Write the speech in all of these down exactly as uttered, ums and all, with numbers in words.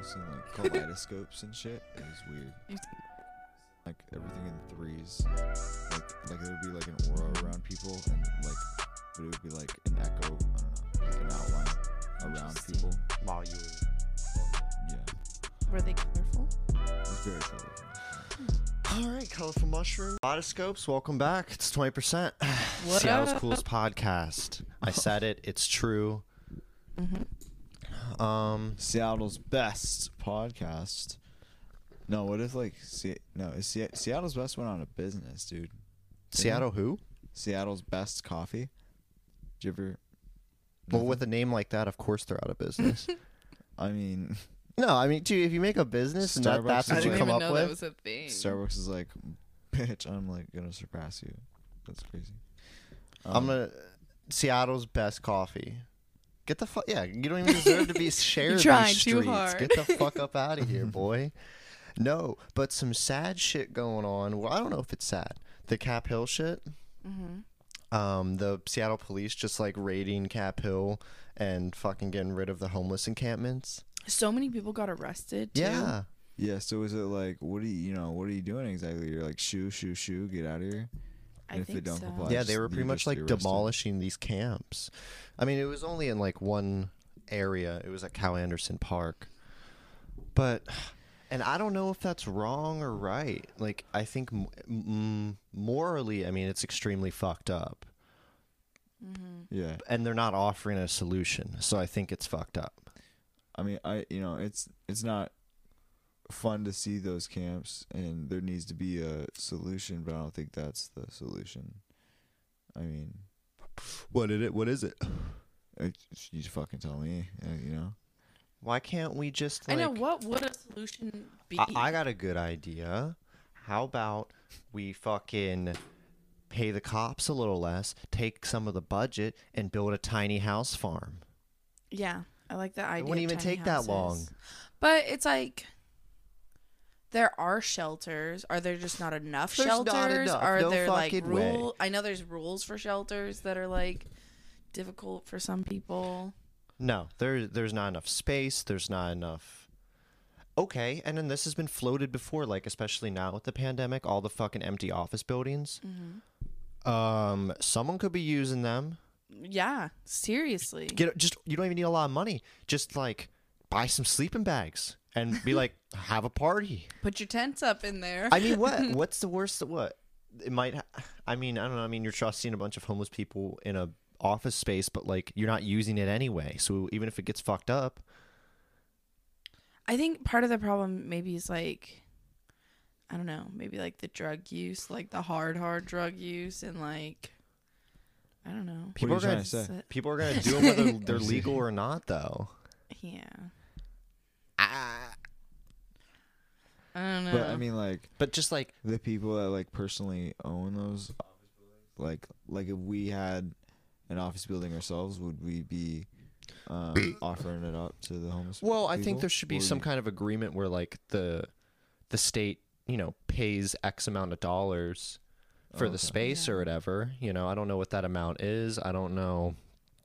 seeing like kaleidoscopes and shit. It was weird. Like everything in threes. Like like there would be like an aura around people, and like but it would be like an echo. I don't know, like an outline around people. While you were. Yeah. Were they colorful? It was very colorful. All right, colorful mushroom. Kaleidoscopes, welcome back. It's twenty percent. What Seattle's up? coolest podcast. I said it. It's true. Mm-hmm. Um, Seattle's best podcast. No, what if like Se- no? Is Se- Seattle's best went out of business, dude? Seattle who? Seattle's best coffee. Did you ever? Well, with a name like that, of course they're out of business. I mean, No, I mean, dude, if you make a business and that, Starbucks that's is I what you didn't come even up know with. that was a thing. Starbucks is like, bitch, I'm like gonna surpass you. That's crazy. I'm Um, gonna Seattle's best coffee. Get the fuck yeah. You don't even deserve to be shared these trying streets. too hard. Get the fuck up out of here, boy. No, but some sad shit going on. Well, I don't know if it's sad. The Cap Hill shit. Mm-hmm. Um, the Seattle police just like raiding Cap Hill and fucking getting rid of the homeless encampments. So many people got arrested, too. Yeah. Yeah. So is it like, what are you, you know, what are you doing exactly? You're like, shoo, shoo, shoo, get out of here. I And if they think don't so. comply, Yeah, just- they were pretty you're much just like arrested. demolishing these camps. I mean, it was only in like one area. It was at Cal Anderson Park. But, and I don't know if that's wrong or right. Like, I think m- m- morally, I mean, it's extremely fucked up. Mm-hmm. Yeah. And they're not offering a solution. So I think it's fucked up. I mean, I you know, it's it's not fun to see those camps, and there needs to be a solution, but I don't think that's the solution. I mean, What is it? What is it? it, you fucking tell me, uh, you know. Why can't we just I like... know. What would a solution be? I, I got a good idea. How about we fucking pay the cops a little less, take some of the budget, and build a tiny house farm? Yeah, I like that idea. It wouldn't of even tiny take that long. houses. But it's like... There are shelters. Are there just not enough There's not shelters? enough. Are No there like fucking way. rule? I know there's rules for shelters that are like difficult for some people. No, there, there's not enough space. There's not enough. Okay, and then this has been floated before, like especially now with the pandemic, all the fucking empty office buildings. Mm-hmm. Um, someone could be using them. Yeah, seriously. Get just you don't even need a lot of money. Just like buy some sleeping bags and be like, have a party. Put your tents up in there. I mean, what? What's the worst? That what? It might. Ha- I mean, I don't know. I mean, you're trusting a bunch of homeless people in a office space, but like you're not using it anyway. So even if it gets fucked up, I think part of the problem maybe is like, I don't know, maybe like the drug use, like the hard, hard drug use, and like, I don't know. people are What are you gonna trying to say? people are gonna do them whether they're legal or not, though. Yeah. Ah. I don't know. But I mean, like But just like the people that like personally own those, like like if we had an office building ourselves, would we be um, offering it up to the homeless? Well, I people? think there should be Or some you- kind of agreement where like the the state, you know, pays X amount of dollars for the Okay. space Yeah. or whatever. You know, I don't know what that amount is. I don't know.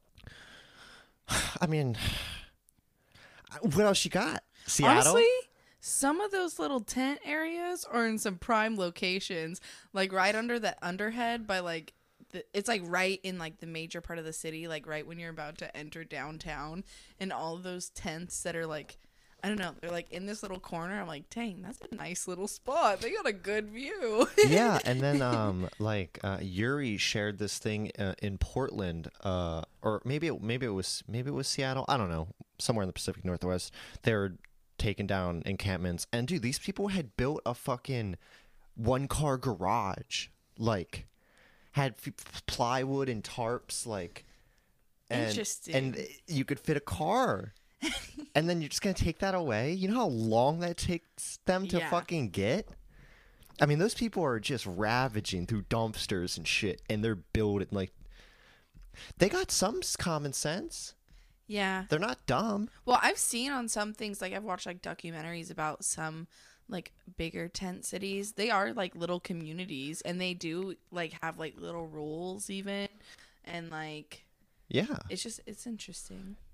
I mean, what else you got? Seattle? Honestly, some of those little tent areas are in some prime locations, like right under the underhead by like, the, it's like right in like the major part of the city, like right when you're about to enter downtown, and all of those tents that are like, I don't know, they're like in this little corner. I'm like, dang, that's a nice little spot. They got a good view. Yeah, and then um like uh, Yuri shared this thing uh, in Portland, uh, or maybe it, maybe it was maybe it was Seattle. I don't know, somewhere in the Pacific Northwest. They were taking down encampments, and dude, these people had built a fucking one car garage, like had f- plywood and tarps, like and, Interesting. and you could fit a car. And then you're just gonna take that away? You know how long that takes them to Yeah. fucking get? I mean, those people are just ravaging through dumpsters and shit, and they're building like they got some s- common sense. Yeah. They're not dumb. Well, I've seen on some things, like I've watched like documentaries about some like bigger tent cities. They are like little communities, and they do like have like little rules even, and like Yeah, it's just it's interesting.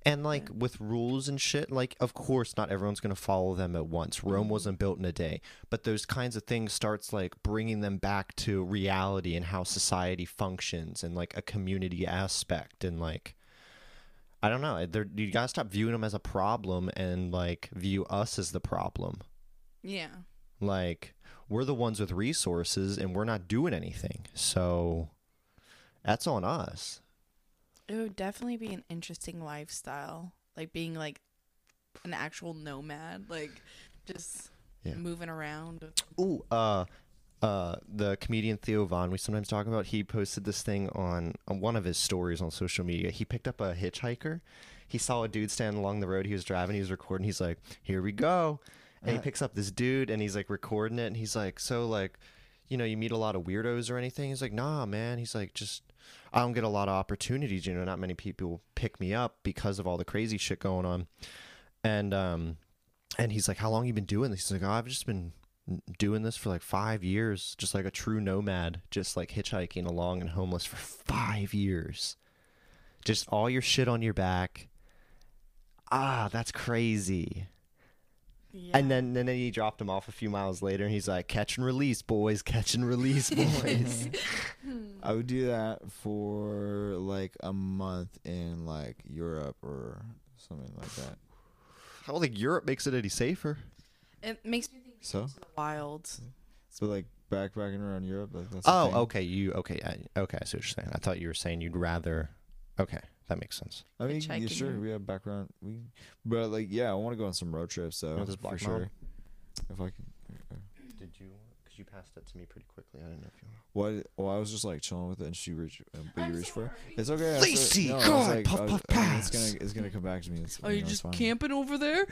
And like with rules and shit, like of course not everyone's going to follow them at once. Rome wasn't built in a day, but those kinds of things starts like bringing them back to reality and how society functions and like a community aspect and like I don't know. They're, you got to stop viewing them as a problem and like view us as the problem. Yeah. Like we're the ones with resources and we're not doing anything. So that's on us. It would definitely be an interesting lifestyle, like being like an actual nomad, like just Yeah. moving around. Ooh, uh, uh, the comedian Theo Von we sometimes talk about, he posted this thing on, on one of his stories on social media. He picked up a hitchhiker. He saw a dude standing along the road. He was driving. He was recording. He's like, here we go. And he picks up this dude and he's like recording it. And he's like, so like, you know, you meet a lot of weirdos or anything? He's like, nah, man. He's like, just, I don't get a lot of opportunities. You know, not many people pick me up because of all the crazy shit going on. And, um, and he's like, how long you been doing this? He's like, oh, I've just been doing this for like five years. Just like a true nomad, just like hitchhiking along and homeless for five years. Just all your shit on your back. Ah, that's crazy. Yeah. And then, and then he dropped him off a few miles later, and he's like, catch and release, boys, catch and release, boys. I would do that for like a month in like Europe or something like that. I don't think Europe makes it any safer. It makes me think So? of the wild. So like backpacking around Europe, like that's the Oh, thing. okay, you okay, I, okay. I see what you're saying. I thought you were saying you'd rather. Okay, that makes sense. I mean, yeah, Hitchhiking, sure, yeah. we have background. We, but like, yeah, I want to go on some road trips, so Want this for Black sure. Mountain? If I can. Did you? Because you passed it to me pretty quickly. I didn't know if you. What? Well, I was just like chilling with it, and she reached. Uh, but you I'm reached for it. sorry. It's okay. I Lacey, said- no, I was God, like, puff, I was- puff, I mean, it's pass. gonna, it's gonna come back to me. It's, Are you you know, it's just fine. camping over there?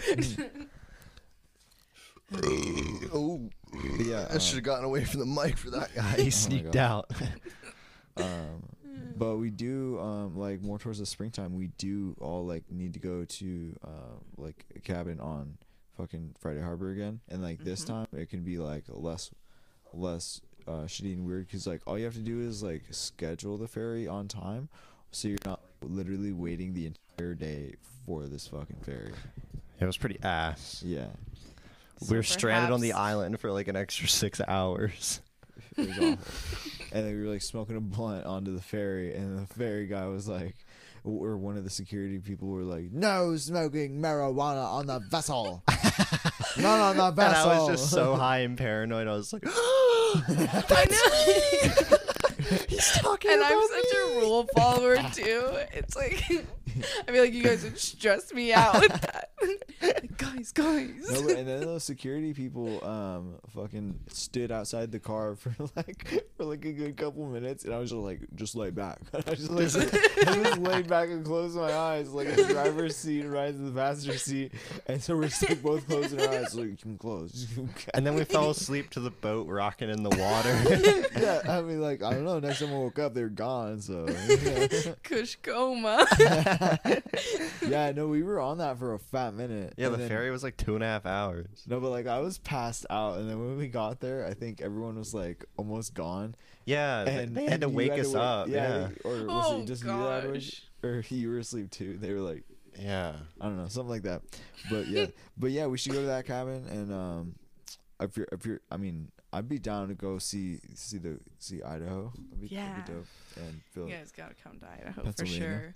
Oh, But yeah, I should have gotten away from the mic for that guy. He sneaked God. out. um, but we do um like more towards the springtime. We do all like need to go to uh, like a cabin on fucking Friday Harbor again, and like this Mhm. time it can be like less, less uh shitty and weird because like all you have to do is like schedule the ferry on time, so you're not like, literally waiting the entire day for this fucking ferry. It was pretty ass. Yeah, We were So stranded on the perhaps- island for like an extra six hours. it was awful. And then we were like smoking a blunt onto the ferry, and the ferry guy was like, or one of the security people were like, "No smoking marijuana on the vessel, not on the And vessel." I was just so high and paranoid. I was like, I know. he's talking And about I'm such a rule follower too. It's like I feel like you guys would stress me out with that. Like, guys, guys. No, but, and then those security people um fucking stood outside the car for like for like a good couple minutes, and I was just like, just lay back. I just like I just laid back and closed my eyes, like the driver's seat right to the passenger seat, and so we're just like both closing our eyes, like you can close. And then we fell asleep to the boat rocking in the water. Yeah, I mean, like I don't know. Next time I woke up, they were gone. So yeah, Kush coma. yeah no, we were on that for a fat minute. Yeah, and the then- ferry was like two and a half hours. No, but like I was passed out, and then when we got there, I think everyone was like almost gone. Yeah, th- And they had to you wake us wake- up. Yeah, or was Oh, it just you that were- gosh. or you were asleep too? They were like, yeah. I don't know, something like that. But yeah, but yeah, we should go to that cabin, and um, if you're if you're, I mean, I'd be down to go see see the see Idaho. That'd be, that'd be Yeah. dope. And feel You guys gotta come to Idaho for Pennsylvania. sure.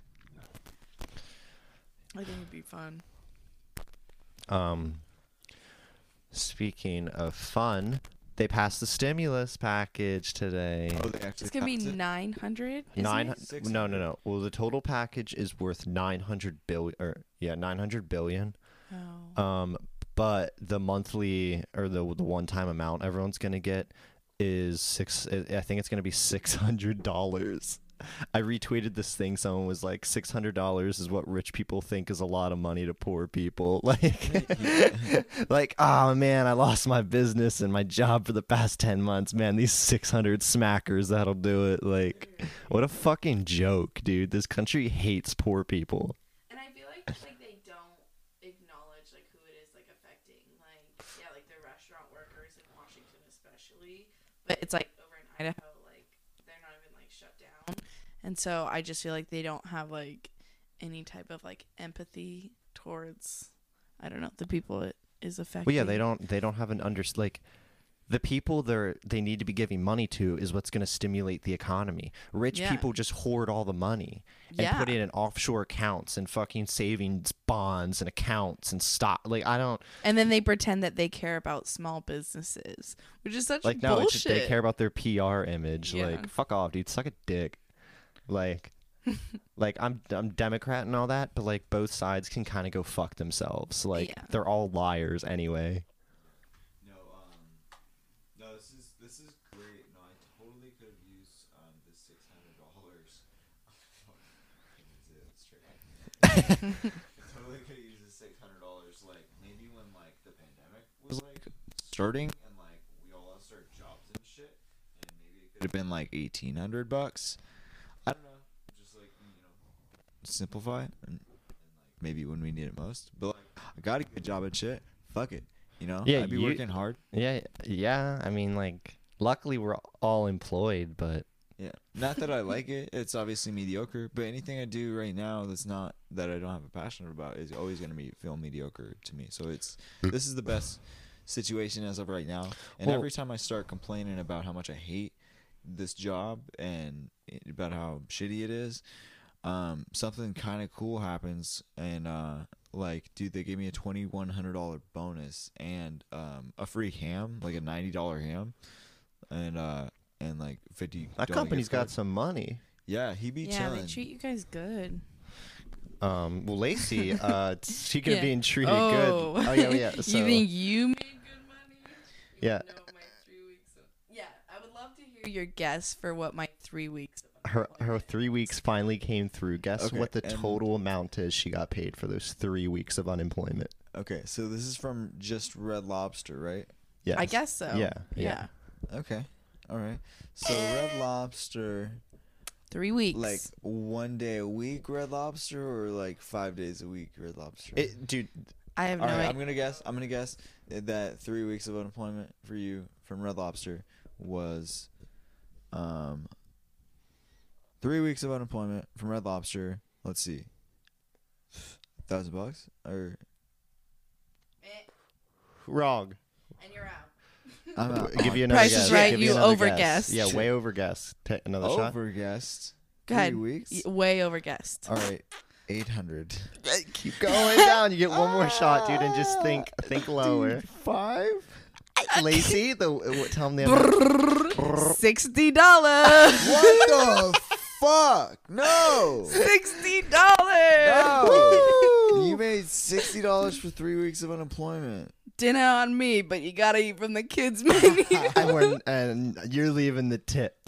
I think it'd be fun. Um, speaking of fun, they passed the stimulus package today. Oh, they actually It's gonna be passed it? nine hundred. Nine. Six No, no, no. Well, the total package is worth nine hundred billion. Or yeah, nine hundred billion. Oh. Um, but the monthly or the the one time amount everyone's gonna get is six. I think it's gonna be six hundred dollars. I retweeted this thing. Someone was like, six hundred dollars is what rich people think is a lot of money to poor people. Like, like, oh man, I lost my business and my job for the past ten months. Man, these six hundred smackers, that'll do it. Like, what a fucking joke, dude. This country hates poor people. And I feel like like they don't acknowledge like who it is like affecting. Like yeah, like the restaurant workers in Washington especially. But it's like over in Idaho, like they're not even like shut down. And so I just feel like they don't have like any type of like empathy towards, I don't know, the people it is affecting. Well, yeah, they don't they don't have an under like the people they're they need to be giving money to is what's going to stimulate the economy. Rich Yeah. people just hoard all the money and Yeah. put it in offshore accounts and fucking savings bonds and accounts and stock. Like I don't And then they pretend that they care about small businesses, which is such like no, bullshit. it's just they care about their P R image. Yeah. Like fuck off, dude. Suck a dick. Like like I'm I'm Democrat and all that, but like both sides can kind of go fuck themselves. Like Yeah. they're all liars anyway. No, um, no, this is this is great. No, I totally could have used um the six hundred dollars. Totally could have used the six hundred dollars. Like maybe when like the pandemic was like starting and like we all lost our jobs and shit, and maybe it could have been like eighteen hundred bucks. I don't know, just like you know, simplify and, and like maybe when we need it most. But like I got a good job and shit. Fuck it. You know, Yeah, I'd be you- working hard. Yeah, yeah. I mean, like, luckily we're all employed, but Yeah, not that I like it. It's obviously mediocre, but anything I do right now that's not that I don't have a passion about is always going to be feel mediocre to me. So it's this is the best situation as of right now. And Well- every time I start complaining about how much I hate this job and about how shitty it is, um, something kind of cool happens. And uh, like, dude, they gave me a twenty-one hundred dollar bonus and um, a free ham, like a ninety dollar ham, and uh, and like fifty. that company's got some money. Yeah, he be yeah, chilling. they treat you guys good. Um, well, Lacey, uh, speaking Yeah. of being treated Oh. good. Oh yeah, yeah. So, you think you made good money? You Yeah. know my three weeks of- yeah, I would love to hear your guess for what my three weeks. Of her her three weeks finally came through. Guess Okay, what the and- total amount is she got paid for those three weeks of unemployment? Okay, so this is from just Red Lobster, right? Yes. I guess so. Yeah, Yeah. yeah. Okay, all right. So Red Lobster, Three weeks. like one day a week, Red Lobster, or like five days a week, Red Lobster. It, dude, I have all no right, idea. I'm gonna guess. I'm gonna guess that three weeks of unemployment for you from Red Lobster was, um, three weeks of unemployment from Red Lobster. Let's see, thousand bucks or wrong. And you're out. I'm out. Give you another Price guess. is Right, Give you another overguessed. guess. Yeah, Shit. way overguessed. Ta another shot. overguessed. Go ahead. Three weeks. Y- Way overguessed. All right, eight hundred. Keep going down. You get one more shot, dude, and just think think lower. Five. Lacey, the w- tell them the amount. Sixty dollars. What the fuck? No. Sixty dollars. No. You made sixty dollars for three weeks of unemployment. Dinner on me, but you gotta eat from the kids' menu. and, we're, and you're leaving the tip.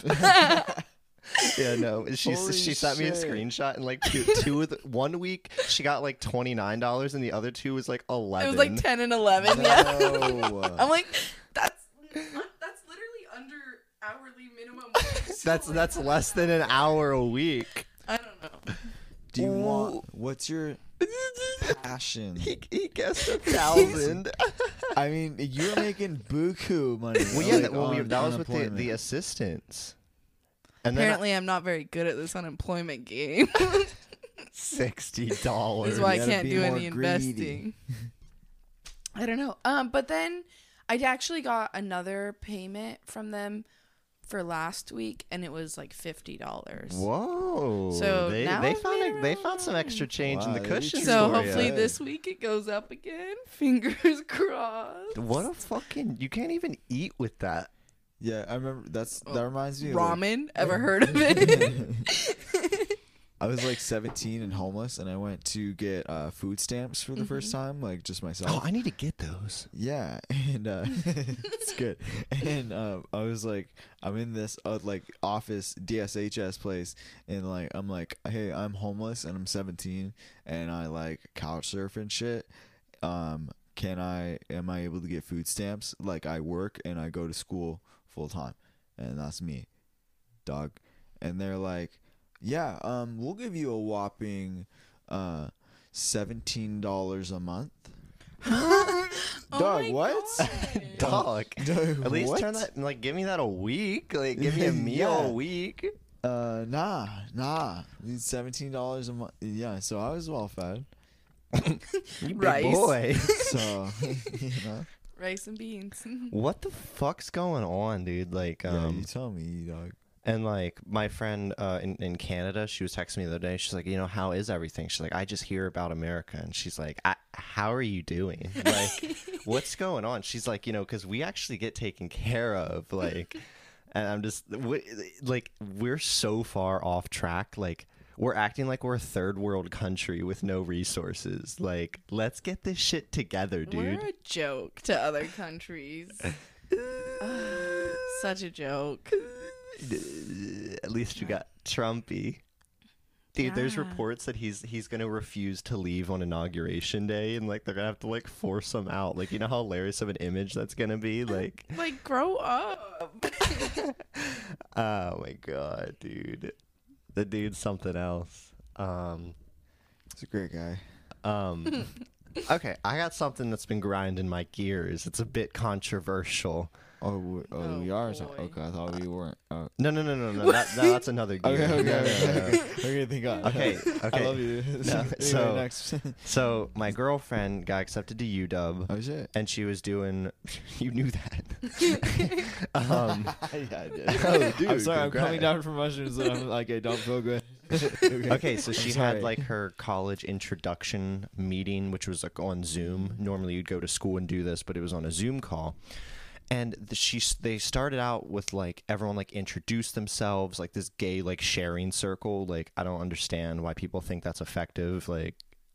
Yeah, no. She Holy she sent me a shit. screenshot, and like two two of the, one week she got like twenty nine dollars, and the other two was like It eleven. was like ten and eleven. Yeah. No. I'm like, that's that's literally under hourly minimum wage. That's that's less than an hour a week. I don't know. Do you want? What's your passion? He he guessed a thousand. I mean, you're making buku money. Well, yeah, like, that, well, we, on that was with the, unemployment. the assistants. And then Apparently, I'm not very good at this unemployment game. sixty dollars. That's why I You gotta can't be do more any greedy. investing. I don't know. Um, but then I actually got another payment from them for last week, and it was like fifty dollars. Whoa! So they now they I've found made a, they around found some extra change in Wow, the they be cushions. So for hopefully ya. this week it goes up again. Fingers crossed. What a fucking! You can't even eat with that. Yeah, I remember. That's Oh, that reminds me. Of like, Ramen? Ever heard of it? I was like seventeen and homeless, and I went to get uh, food stamps for the first time, like just myself. Oh, I need to get those. Yeah, and uh, it's good. And uh, I was like, I'm in this uh, like office D S H S place, and like I'm like, hey, I'm homeless and I'm seventeen, and I like couch surf and shit. Um, can I? Am I able to get food stamps? Like I work and I go to school full time, and that's me, dog. And they're like, yeah, um, we'll give you a whopping uh seventeen dollars a month. Oh Dog, my what? Dog. Dog, At least what? turn that like give me that a week. Like give me a meal Yeah. a week. Uh, nah, nah. It's seventeen dollars a month. Yeah, so I was well fed. You big Rice. boy. So, you know. Rice and beans. What the fuck's going on, dude? Like, Yeah, um, you tell me, dog. and like my friend uh, in in Canada, she was texting me the other day. She's like, you know, how is everything? She's like, I just hear about America, and she's like, I, how are you doing? Like, what's going on? She's like, you know, because we actually get taken care of, like, and I'm just we, like, we're so far off track, like. We're acting like we're a third world country with no resources. Like, let's get this shit together, dude. We're a joke to other countries. Such a joke. At least you got Trumpy. Dude, there's Yeah. reports that he's he's gonna refuse to leave on inauguration day, and like they're gonna have to like force him out. Like, you know how hilarious of an image that's gonna be? Like, Like, grow up. oh my god, dude, the dude's something else. Um, He's a great guy. um, okay, I got something that's been grinding my gears. It's a bit controversial. Oh, we, oh, Oh, we are. boy. Okay, I thought we weren't. Oh. No, no, no, no, no. That, that, that's another gear. Okay, okay, No, no, okay. no, no. okay. Okay, thank God. Okay, okay. I love you. No, Anyway, so- next. So my girlfriend got accepted to U W. Oh shit. And she was doing. You knew that. um, Yeah, I did. Oh, dude, I'm sorry. I'm congrats. coming down from mushrooms, and I'm like, I don't feel good. okay. okay, so she I'm had sorry. like her college introduction meeting, which was like on Zoom. Normally you'd go to school and do this, but it was on a Zoom call. And the, she they started out with like everyone like introduced themselves, like this gay like sharing circle. Like, I don't understand why people think that's effective. Like,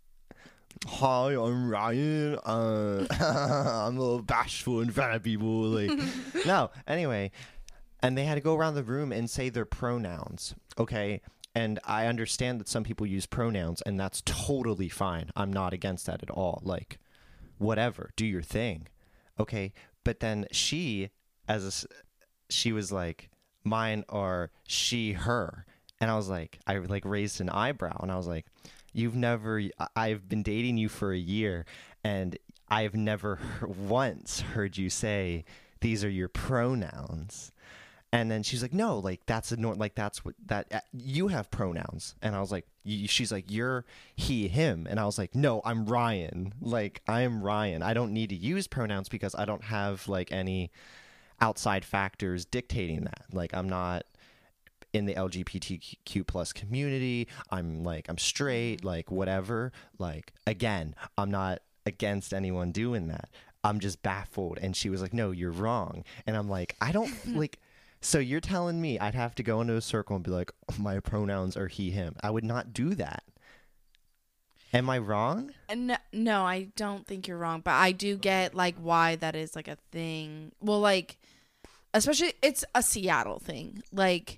hi, I'm Ryan. Uh, I'm a little bashful in front of people. Like, no. Anyway, and they had to go around the room and say their pronouns. Okay. And I understand that some people use pronouns, and that's totally fine. I'm not against that at all. Like, whatever, do your thing. Okay. But then she, as a s she was like, mine are she, her. And I was like, I like raised an eyebrow, and I was like, you've never, I've been dating you for a year, and I've never he- once heard you say, these are your pronouns. And then she's like, no, like that's a nor- like that's what that uh, you have pronouns. And I was like, y- she's like, you're he, him. And I was like, no, I'm Ryan. Like, I am Ryan. I don't need to use pronouns because I don't have like any outside factors dictating that. Like, I'm not in the L G B T Q plus community. I'm like, I'm straight, like whatever. Like, again, I'm not against anyone doing that. I'm just baffled. And she was like, no, you're wrong. And I'm like, I don't like. So you're telling me I'd have to go into a circle and be like, oh, my pronouns are he, him. I would not do that. Am I wrong? No, no, I don't think you're wrong, but I do get like why that is like a thing. Well, like, especially it's a Seattle thing. Like,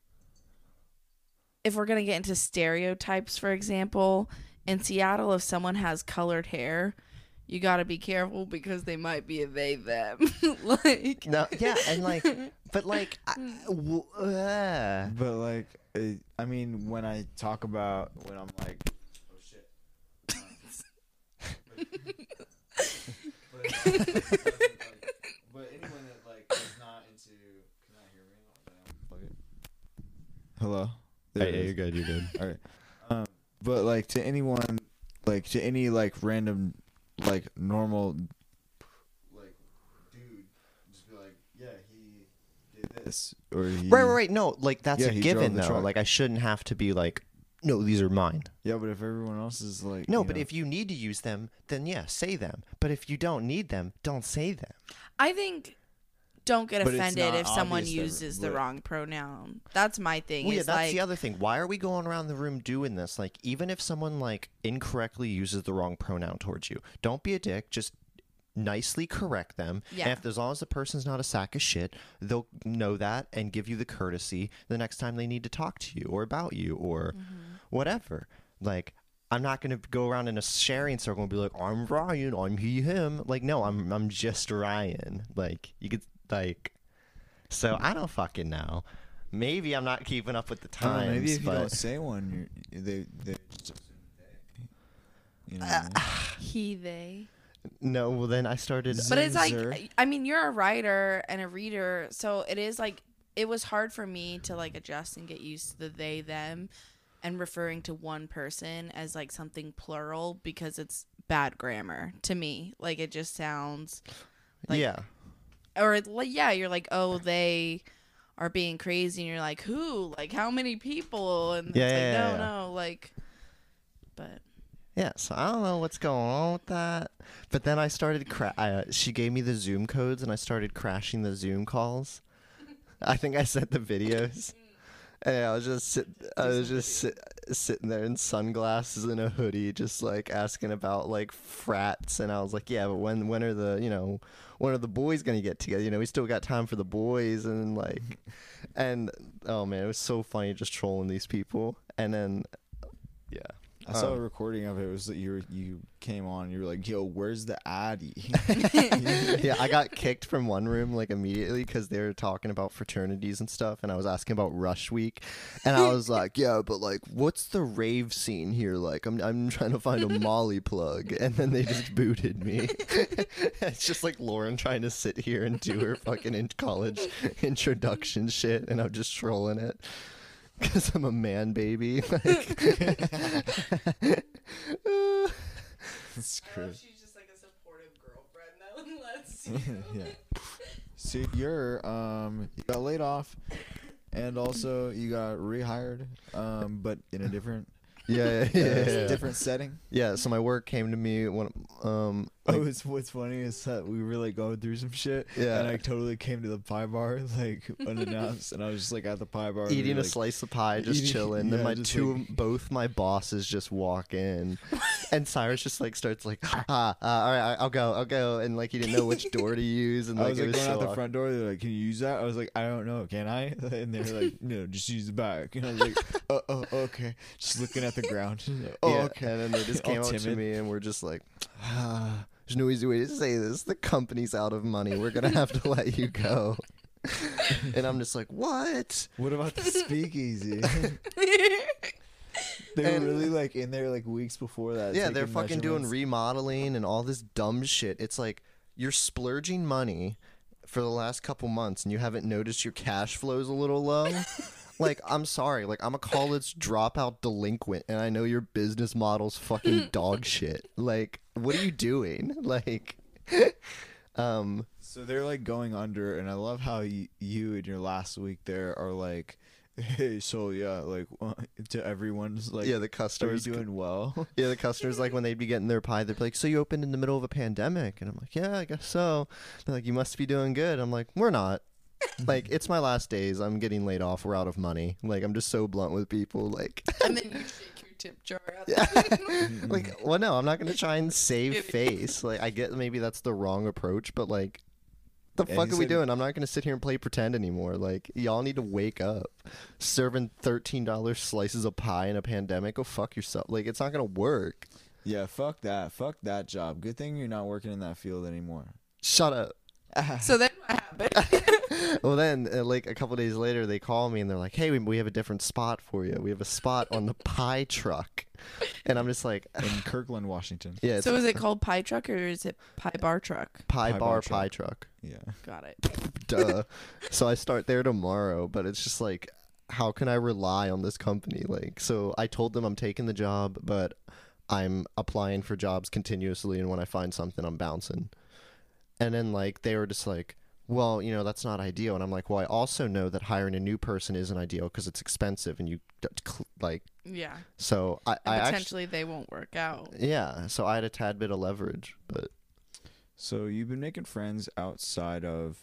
if we're gonna get into stereotypes, for example, in Seattle, if someone has colored hair, you gotta be careful because they might be a they them. Like, No, yeah, and like, but like, I, w- uh, But like, uh, I mean, when I talk about when I'm like, oh shit. but, but anyone that like is not into, can I hear me? Plug it. Hello. There it is. good, you're good. All right. Um, but like to anyone, like to any like random, like normal, like dude, just be like, yeah, he did this, or he. Right, right, right. No, like that's Yeah, a he given drove the though. truck. Like, I shouldn't have to be like, no, these are mine. Yeah, but if everyone else is like, No, you but know, if you need to use them, then yeah, say them. But if you don't need them, don't say them. I think don't get But it's offended not if someone obvious that- uses the but- wrong pronoun. That's my thing. Well, yeah, is that's like, the other thing. Why are we going around the room doing this? Like, even if someone like incorrectly uses the wrong pronoun towards you, don't be a dick. Just nicely correct them. Yeah. And if as long as the person's not a sack of shit, they'll know that and give you the courtesy the next time they need to talk to you or about you or whatever. Like, I'm not gonna go around in a sharing circle and be like, I'm Ryan, I'm he, him. Like, no, I'm I'm just Ryan. Like, you could like. So I don't fucking know. Maybe I'm not keeping up with the I don't know, times. maybe if you but don't say one, you're, they they just assume they. You know. Uh, what I mean? he, they. no, well then I started. But it's like, Zinzer. I mean, you're a writer and a reader, so it is like it was hard for me to like adjust and get used to the they them and referring to one person as like something plural because it's bad grammar to me. Like it just sounds like, yeah. or like, yeah, you're like, oh, they are being crazy, and you're like, who? Like, how many people? And Yeah, it's like, yeah, no, yeah. no, like, but Yeah, so I don't know what's going on with that. But then I started, cra- I, uh, she gave me the Zoom codes, and I started crashing the Zoom calls. I think I sent the videos. And I was just sit, I was just sit, sitting there in sunglasses and a hoodie, just like asking about like frats. And I was like, yeah, but when when are the you know when are the boys gonna get together? You know, we still got time for the boys, and like, and oh man, it was so funny just trolling these people. And then, yeah. I saw a Um, recording of it. It was that you were, you came on. You were like, "Yo, where's the Addy?" Yeah, I got kicked from one room like immediately because they were talking about fraternities and stuff, and I was asking about Rush Week, and I was like, "Yeah, but like, what's the rave scene here like? I'm I'm trying to find a Molly plug," and then they just booted me. It's just like Lauren trying to sit here and do her fucking in college introduction shit, and I'm just trolling it. Because I'm a man baby. Like, That's crazy. she's just like a supportive girlfriend that lets Yeah. So you're um you got laid off, and also you got rehired, um, but in a different yeah, yeah, yeah, uh, yeah. different setting. Yeah, so my work came to me when um like, Oh, it's what's funny is that we were like going through some shit, Yeah. and I totally came to the pie bar like unannounced, and I was just like at the pie bar, and we eating were, a like, slice of pie, just eating- chilling. Then yeah, my just, two, like- both my bosses just walk in, and Cyrus just like starts like, ah, uh, all right, I'll go, I'll go, and like he didn't know which door to use, and I like was it like was going so out the awkward. front door. They're like, "Can you use that?" I was like, "I don't know, can I?" And they were like, "No, just use the back." And I was like, "Oh, oh okay." Just looking at the ground. Oh, Yeah, okay. and then they just All came out to timid. me, and we're just like, ah, there's no easy way to say this. The company's out of money. We're gonna have to let you go. And I'm just like, what? What about the speakeasy? They were And- really like in there like weeks before that. Yeah, they're taking fucking doing measurements. remodeling and all this dumb shit. It's like you're splurging money for the last couple months and you haven't noticed your cash flow's a little low. Like, I'm sorry. Like, I'm a college dropout delinquent and I know your business model's fucking dog shit. Like, what are you doing? Like, um, So they're like going under, and I love how y- you in your last week there are like, "Hey, so yeah, like uh, to everyone's like, yeah, the are you customers doing well?" Yeah, the customers, like, when they'd be getting their pie, they'd be like, so you opened in the middle of a pandemic? And I'm like, yeah, I guess so. They're like, you must be doing good. I'm like, we're not. Like, it's my last days. I'm getting laid off. We're out of money. Like, I'm just so blunt with people. Like, and then you shake your tip jar out. yeah. Like, well, no, I'm not going to try and save face. Like, I get maybe that's the wrong approach, but, like, the Yeah, fuck he are we said- doing? I'm not going to sit here and play pretend anymore. Like, y'all need to wake up. Serving thirteen dollars slices of pie in a pandemic, go fuck yourself. Like, it's not going to work. Yeah, fuck that. Fuck that job. Good thing you're not working in that field anymore. Shut up. So then what happened? Well, then, uh, like a couple days later, they call me and they're like, "Hey, we, we have a different spot for you. We have a spot on the pie truck." And I'm just like, In Kirkland, Washington. "Yeah, it's So is it called pie truck or is it pie bar truck? pie, Pie bar, bar pie truck." Yeah. Got it. Duh. So I start there tomorrow, but it's just like, how can I rely on this company? Like, so I told them I'm taking the job, but I'm applying for jobs continuously, and when I find something, I'm bouncing. And then like they were just like, well, you know, that's not ideal. And I'm like, well, I also know that hiring a new person isn't ideal because it's expensive, and you d- cl- like, Yeah. so I, And I actually, potentially they won't work out. yeah. So I had a tad bit of leverage, but So you've been making friends outside of,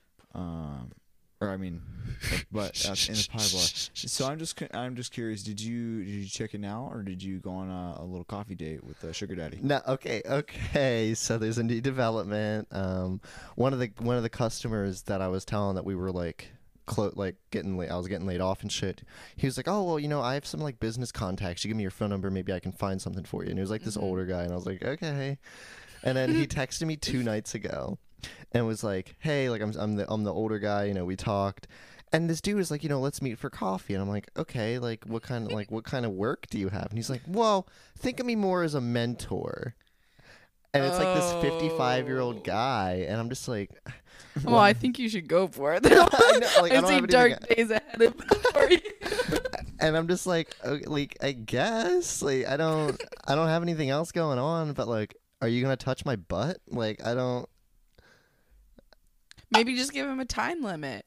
um, or I mean, but out in the pie bar. So I'm just cu- I'm just curious. Did you did you check it out, or did you go on a, a little coffee date with the sugar daddy? No, okay, okay. So there's a new development. Um, one of the one of the customers that I was telling that we were like, clo- like getting la- I was getting laid off and shit. He was like, "Oh well, you know, I have some like business contacts. You give me your phone number, maybe I can find something for you." And he was like this Mhm. older guy, and I was like, "Okay." And then he texted me two nights ago, and was like, "Hey, like I'm I'm the I'm the older guy. You know, we talked." And this dude was like, you know, let's meet for coffee. And I'm like, okay, like what kind of like what kind of work do you have? And he's like, well, think of me more as a mentor. And it's like this fifty-five year Oh. old guy, and I'm just like, Well, I think you should go for it. I know, like, I I don't see have dark anything- days ahead of for you. And I'm just like, okay, like I guess, like I don't, I don't have anything else going on. But like, are you gonna touch my butt? Like I don't. Maybe just give him a time limit.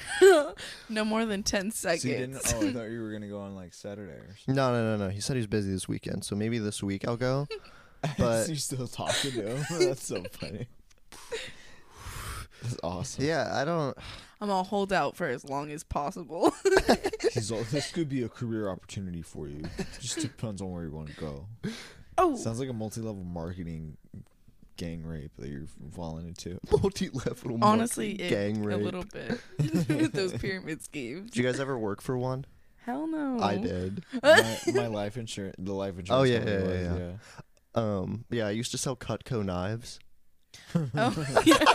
No more than ten seconds. So you didn't? Oh, I thought you were gonna go on like Saturday or something. No, no, no, no. He said he's busy this weekend, so maybe this week I'll go. But you're still talking to him. That's so funny. That's awesome. yeah, I don't. I'm gonna hold out for as long as possible. He's all, this could be a career opportunity for you. Just depends on where you want to go. Oh, Sounds like a multi-level marketing gang rape that you're falling into. Multi-level honestly, marketing it, gang a rape. little bit. Those pyramid schemes. Did you guys ever work for one? Hell no. I did. my, my life insurance, the life insurance. Oh, yeah, company yeah, was, yeah, yeah. Um, yeah, I used to sell Cutco knives. Oh, yeah.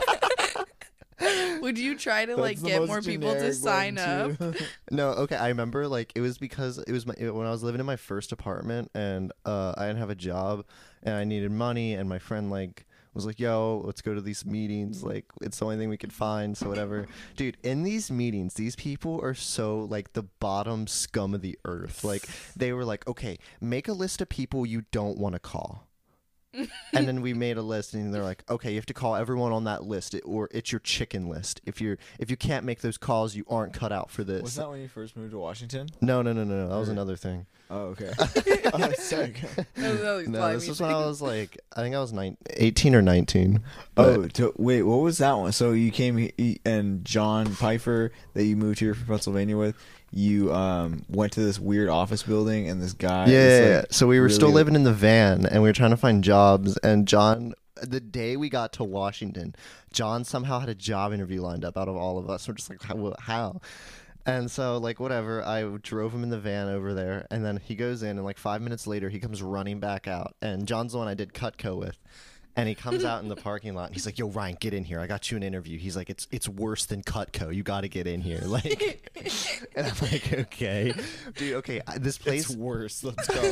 Would you try to like That's the get most more people to generic sign one, up? too. No, okay, I remember like it was because it was my when I was living in my first apartment and uh, I didn't have a job and I needed money and my friend like was like, "Yo, let's go to these meetings. Like it's the only thing we could find." So whatever, dude. In these meetings, these people are so like the bottom scum of the earth. Like they were like, "Okay, make a list of people you don't want to call." And then we made a list and they're like, okay, you have to call everyone on that list it, or it's your chicken list. If you're if you can't make those calls, you aren't cut out for this. Was that when you first moved to Washington? No, no, no, no, no. That was Or- another thing. Oh, okay. Oh, sick. No, no, it's No, fine, this me was when too. I was like, I think I was nine, eighteen or nineteen. Oh, to, wait, what was that one? So you came he, and John Pfeiffer that you moved here from Pennsylvania with. You um went to this weird office building and this guy. Yeah, this, yeah, like, yeah. So we were still really- living in the van and we were trying to find jobs. And John, the day we got to Washington, John somehow had a job interview lined up out of all of us. We're just like, how? how? And so, like, whatever, I drove him in the van over there, and then he goes in, and, like, five minutes later, he comes running back out. And John's the one I did Cutco with. And he comes out in the parking lot, and he's like, "Yo, Ryan, get in here. I got you an interview." He's like, it's it's worse than Cutco. You got to get in here. Like, and I'm like, okay. Dude, okay, I- this place... It's worse. Let's go.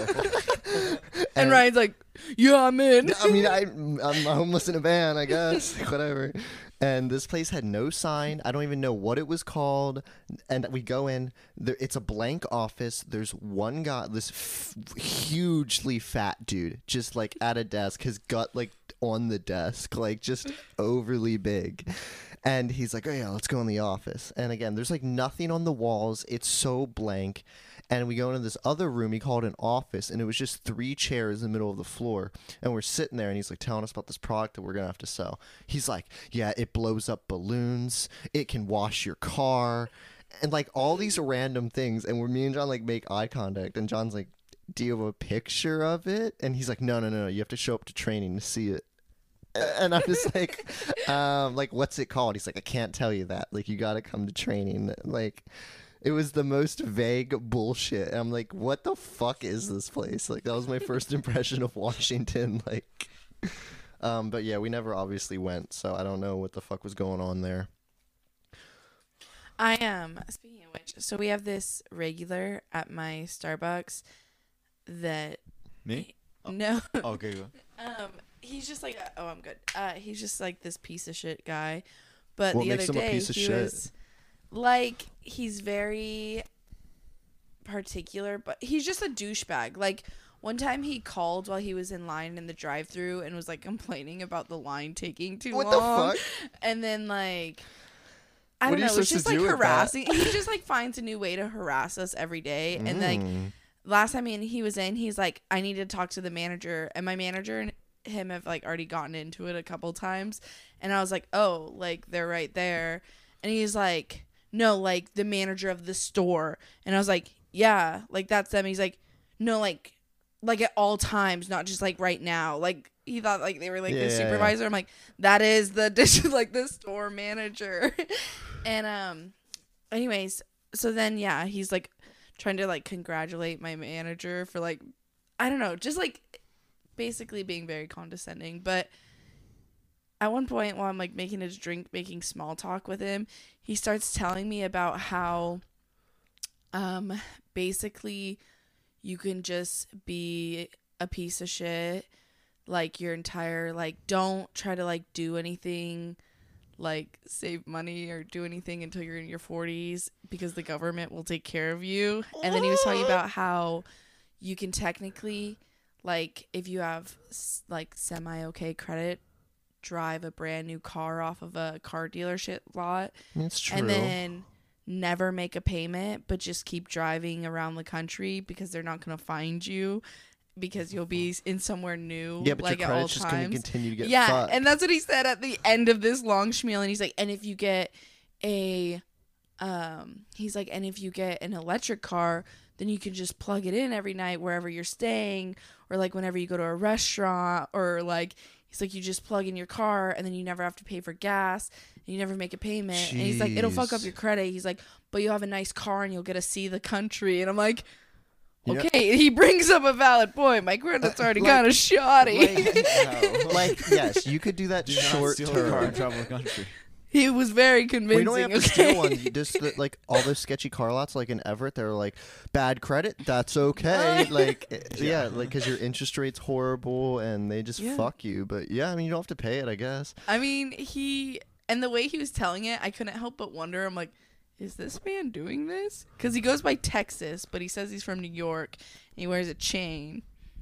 And Ryan's like, yeah, I'm in. I mean, I, I'm homeless in a van, I guess. Whatever. And this place had no sign. I don't even know what it was called. And we go in. There, it's a blank office. There's one guy, this f- hugely fat dude, just like at a desk, his gut like on the desk, like just overly big. And he's like, "Oh yeah, let's go in the office." And again, there's like nothing on the walls. It's so blank. And we go into this other room he called an office, and it was just three chairs in the middle of the floor. And we're sitting there, and he's like telling us about this product that we're going to have to sell. He's like, yeah, it blows up balloons. It can wash your car. And like all these random things. And we're, me and John like make eye contact. And John's like, do you have a picture of it? And he's like, no, no, no, no. You have to show up to training to see it. And I'm just like, um, like, what's it called? He's like, I can't tell you that. Like, you got to come to training. Like... It was the most vague bullshit. And I'm like, what the fuck is this place? Like, that was my first impression of Washington. Like, um, but yeah, we never obviously went, so I don't know what the fuck was going on there. I am. Speaking of which, so we have this regular at my Starbucks that Me? no, Okay. Go. um, he's just like a, oh, I'm good. Uh, he's just like this piece of shit guy. But What the makes other him a day piece of he shit? was like, he's very particular, but he's just a douchebag. Like one time he called while he was in line in the drive-thru and was like complaining about the line taking too What long. the fuck? And then like. I What don't are you know. It's supposed just to like do with that? harassing. He just like finds a new way to harass us every day. And like Mm. last time he he was in, he's like, I need to talk to the manager. And my manager and him have like already gotten into it a couple times. And I was like, oh, like they're right there. And he's like, no, like the manager of the store. And I was like, yeah, like that's them. He's like, no, like like at all times, not just like right now. Like he thought like they were like Yeah, the yeah, yeah. supervisor. I'm like, that is the dish like the store manager. And um anyways, so then yeah, he's like trying to like congratulate my manager for like I don't know, just like basically being very condescending. But at one point while I'm like making his drink, making small talk with him, he starts telling me about how um basically you can just be a piece of shit like your entire like don't try to like do anything like save money or do anything until you're in your forties because the government will take care of you. And then he was talking about how you can technically, like, if you have like semi okay credit, drive a brand new car off of a car dealership lot. It's true. And then never make a payment, but just keep driving around the country because they're not going to find you because you'll be in somewhere new. Yeah, but like your at all credit's just going to times. continue to get Yeah, fucked. and that's what he said at the end of this long spiel. And he's like, and if you get a, um, he's like, and if you get an electric car, then you can just plug it in every night wherever you're staying, or like whenever you go to a restaurant, or like, he's like, you just plug in your car and then you never have to pay for gas and you never make a payment. Jeez. And he's like, it'll fuck up your credit. He's like, but you'll have a nice car and you'll get to see the country. And I'm like, okay, yeah. He brings up a valid point. My credit's already like, kind of shoddy. Like, no. Like, yes, you could do that Do short not steal a car and term. travel the country. He was very convincing. We don't have to okay? steal one. You Just the- like all those sketchy car lots, like in Everett, they're like bad credit. That's okay. Like yeah, yeah like because your interest rate's horrible and they just Yeah. fuck you. But yeah, I mean you don't have to pay it, I guess. I mean, he and the way he was telling it, I couldn't help but wonder. I'm like, is this man doing this? Because he goes by Texas, but he says he's from New York and he wears a chain.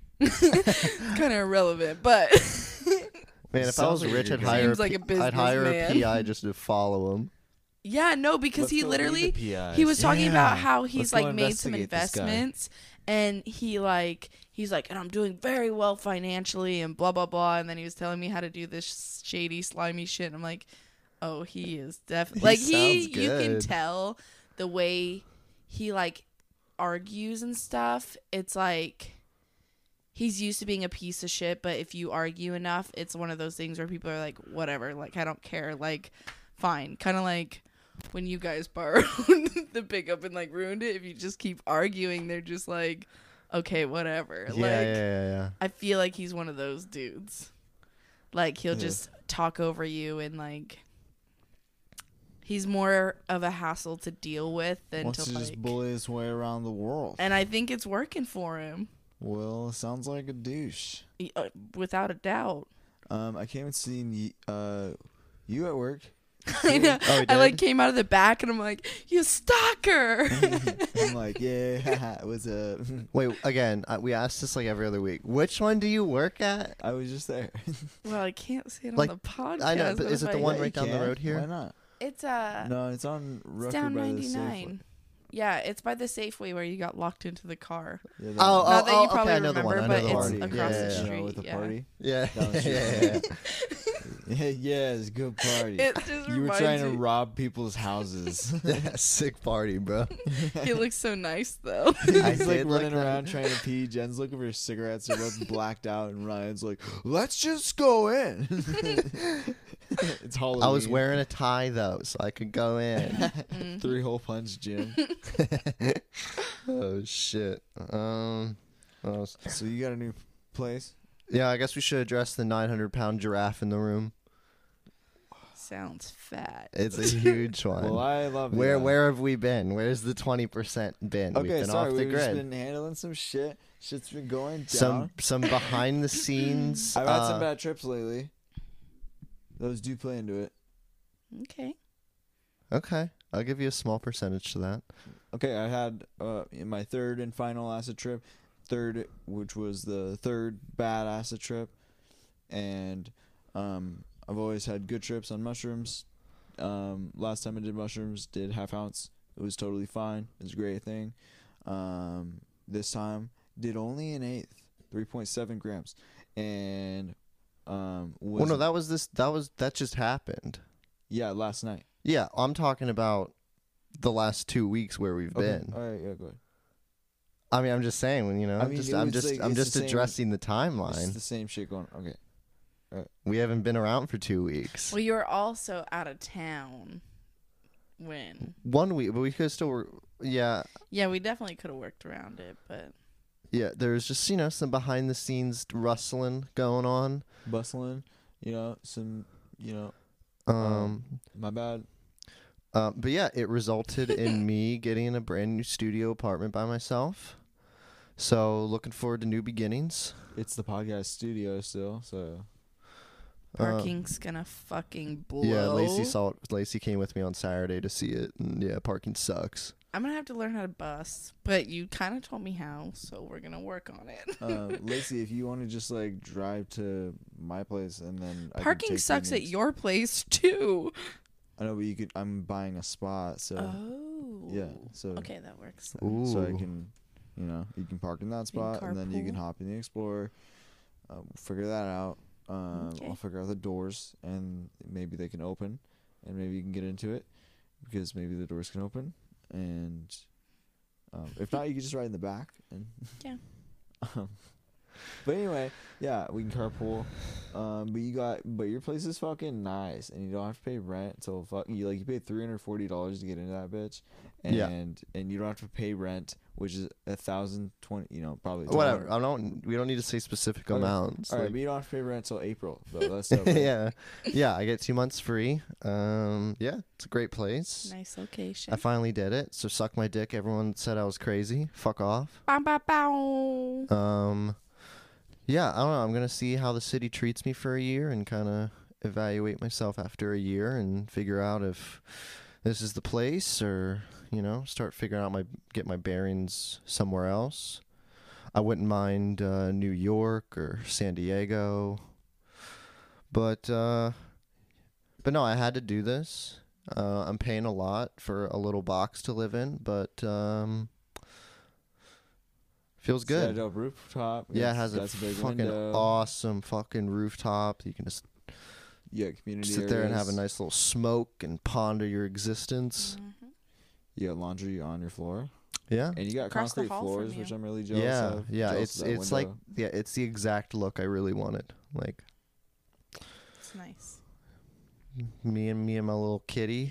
Kind of irrelevant, but Man, if I Sounds was like a rich, good I'd guy. hire, Seems a like P- a businessman. I'd hire a P I just to follow him. yeah, no, because Let's he go read the literally P Is. he was talking about Yeah. how Let's he's go like made some investigate this guy. investments and he like he's like and I'm doing very well financially and blah blah blah, and then he was telling me how to do this shady slimy shit and I'm like, oh, he is definitely He like he sounds you can good. tell the way he like argues and stuff. It's like he's used to being a piece of shit, but if you argue enough, it's one of those things where people are like, whatever, like I don't care, like fine. Kind of like when you guys borrowed the pickup and like ruined it. If you just keep arguing, they're just like, okay, whatever. Yeah, like yeah, yeah, yeah. I feel like he's one of those dudes. Like he'll Yeah. just talk over you and like he's more of a hassle to deal with than Wants to to like. just bully his way around the world. And I think it's working for him, Well, sounds like a douche. y- uh, without a doubt. Um, I came and seen y- uh, you at work. I know. Oh, he I like did? came out of the back and I'm like, you stalker. I'm like, yeah, what's up? Wait, again, uh, we asked this like every other week. Which one do you work at? I was just there. Well, I can't say it Like, on the podcast. I know, but is if it the I- one Yeah, right you down the can. road here? Why not? It's uh, No, it's on it's Rucker down by the ninety-nine. Safeway. Yeah, it's by the Safeway where you got locked into the car. Yeah, that Oh, one. Not that you oh, probably okay, I know the one. I remember, know but the it's one. across yeah, the yeah, You know, street. with the yeah. party. Yeah, Down the yeah, street. yeah, yeah. Yeah, yeah, it's a good party. It just You were reminds trying to me- rob people's houses. Yeah, sick party, bro. He looks so nice though. I He's like did like running that. around trying to pee. Jen's looking for cigarettes. They're both blacked out, and Ryan's like, "Let's just go in." It's Halloween. I was wearing a tie though, so I could go in. Mhm. three hole punch, Jim. Oh shit. Um. what else? So you got a new place? Yeah, I guess we should address the nine hundred pound giraffe in the room. Sounds fat. It's a huge one. Well, I love it. Where where have we been? Where's the twenty percent been? We've Okay, been sorry, off the we've just grid. been handling some shit. Shit's been going down. Some some behind the scenes. I've had uh, some bad trips lately. Those do play into it. Okay. Okay, I'll give you a small percentage to that. Okay, I had uh, in my third and final acid trip, third, which was the third bad acid trip, and um, I've always had good trips on mushrooms. Um, last time I did mushrooms, did half ounce. It was totally fine. It was a great thing. Um, this time did only an eighth, three point seven grams, and um, was, Well, no, that was this. That was that just happened. yeah, last night. Yeah, I'm talking about the last two weeks where we've Okay. been. All right, yeah, go ahead. I mean, I'm just saying when you know, I mean, just, it I'm was just like- I'm it's the just same- addressing the It's timeline. the same shit going. Okay. We haven't been around for two weeks. Well, you were also out of town when. One week, but we could still. Wor- yeah, Yeah, we definitely could have worked around it, but yeah. There's just you know some behind the scenes rustling going on. Bustling, you know, some, you know, Um, my bad. uh, but yeah, it resulted in me getting a brand new studio apartment by myself. So looking forward to new beginnings. It's the podcast studio still, so Parking's gonna fucking blow. Yeah, Lacey saw it. Lacey came with me on Saturday to see it, and yeah, parking sucks. I'm gonna have to learn how to bus, but you kind of told me how, so we're gonna work on it. uh, Lacey, if you want to just like drive to my place and then I can Parking take sucks you at next- your place too. I know, but you could. I'm buying a spot, so Oh. yeah. So Okay, that works. then. Ooh. so I can, you know, you can park in that You can spot, and then you can carpool. hop in the Explorer. Uh, we'll figure that out. Um, Okay. I'll figure out the doors, and maybe they can open, and maybe you can get into it, because maybe the doors can open, and um, if not, you can just ride in the back. And Yeah. um, but anyway, yeah, we can carpool. Um, but you got, but your place is fucking nice, and you don't have to pay rent. So fuck you, like you paid three hundred forty dollars to get into that bitch, and Yeah. and you don't have to pay rent, which is a thousand twenty. You know, probably Whatever. I don't. We don't need to say specific Okay. amounts. All right, like- but you don't have to pay rent till April. Though. That's dope, right? yeah, yeah. I get two months free. Um, yeah, it's a great place. Nice location. I finally did it. So suck my dick. Everyone said I was crazy. Fuck off. Bow, bow, bow. Um, yeah, I don't know. I'm gonna see how the city treats me for a year and kind of evaluate myself after a year and figure out if this is the place or you know start figuring out my get my bearings somewhere else. I wouldn't mind uh, New York or San Diego, but uh, but no, I had to do this. Uh, I'm paying a lot for a little box to live in, but um, feels It's got a good. dope rooftop. Yeah, it It's- has a that's a big fucking window. awesome fucking rooftop. You can just Yeah, community sit there and have a areas. nice little smoke and ponder your existence. Mhm. You got laundry on your floor, Yeah. and you got Across the concrete hall from floors, you. which I'm really jealous Yeah, of. yeah. Jealous It's of that it's like window. yeah, it's the exact look I really wanted. Like It's nice. me and me and my little kitty.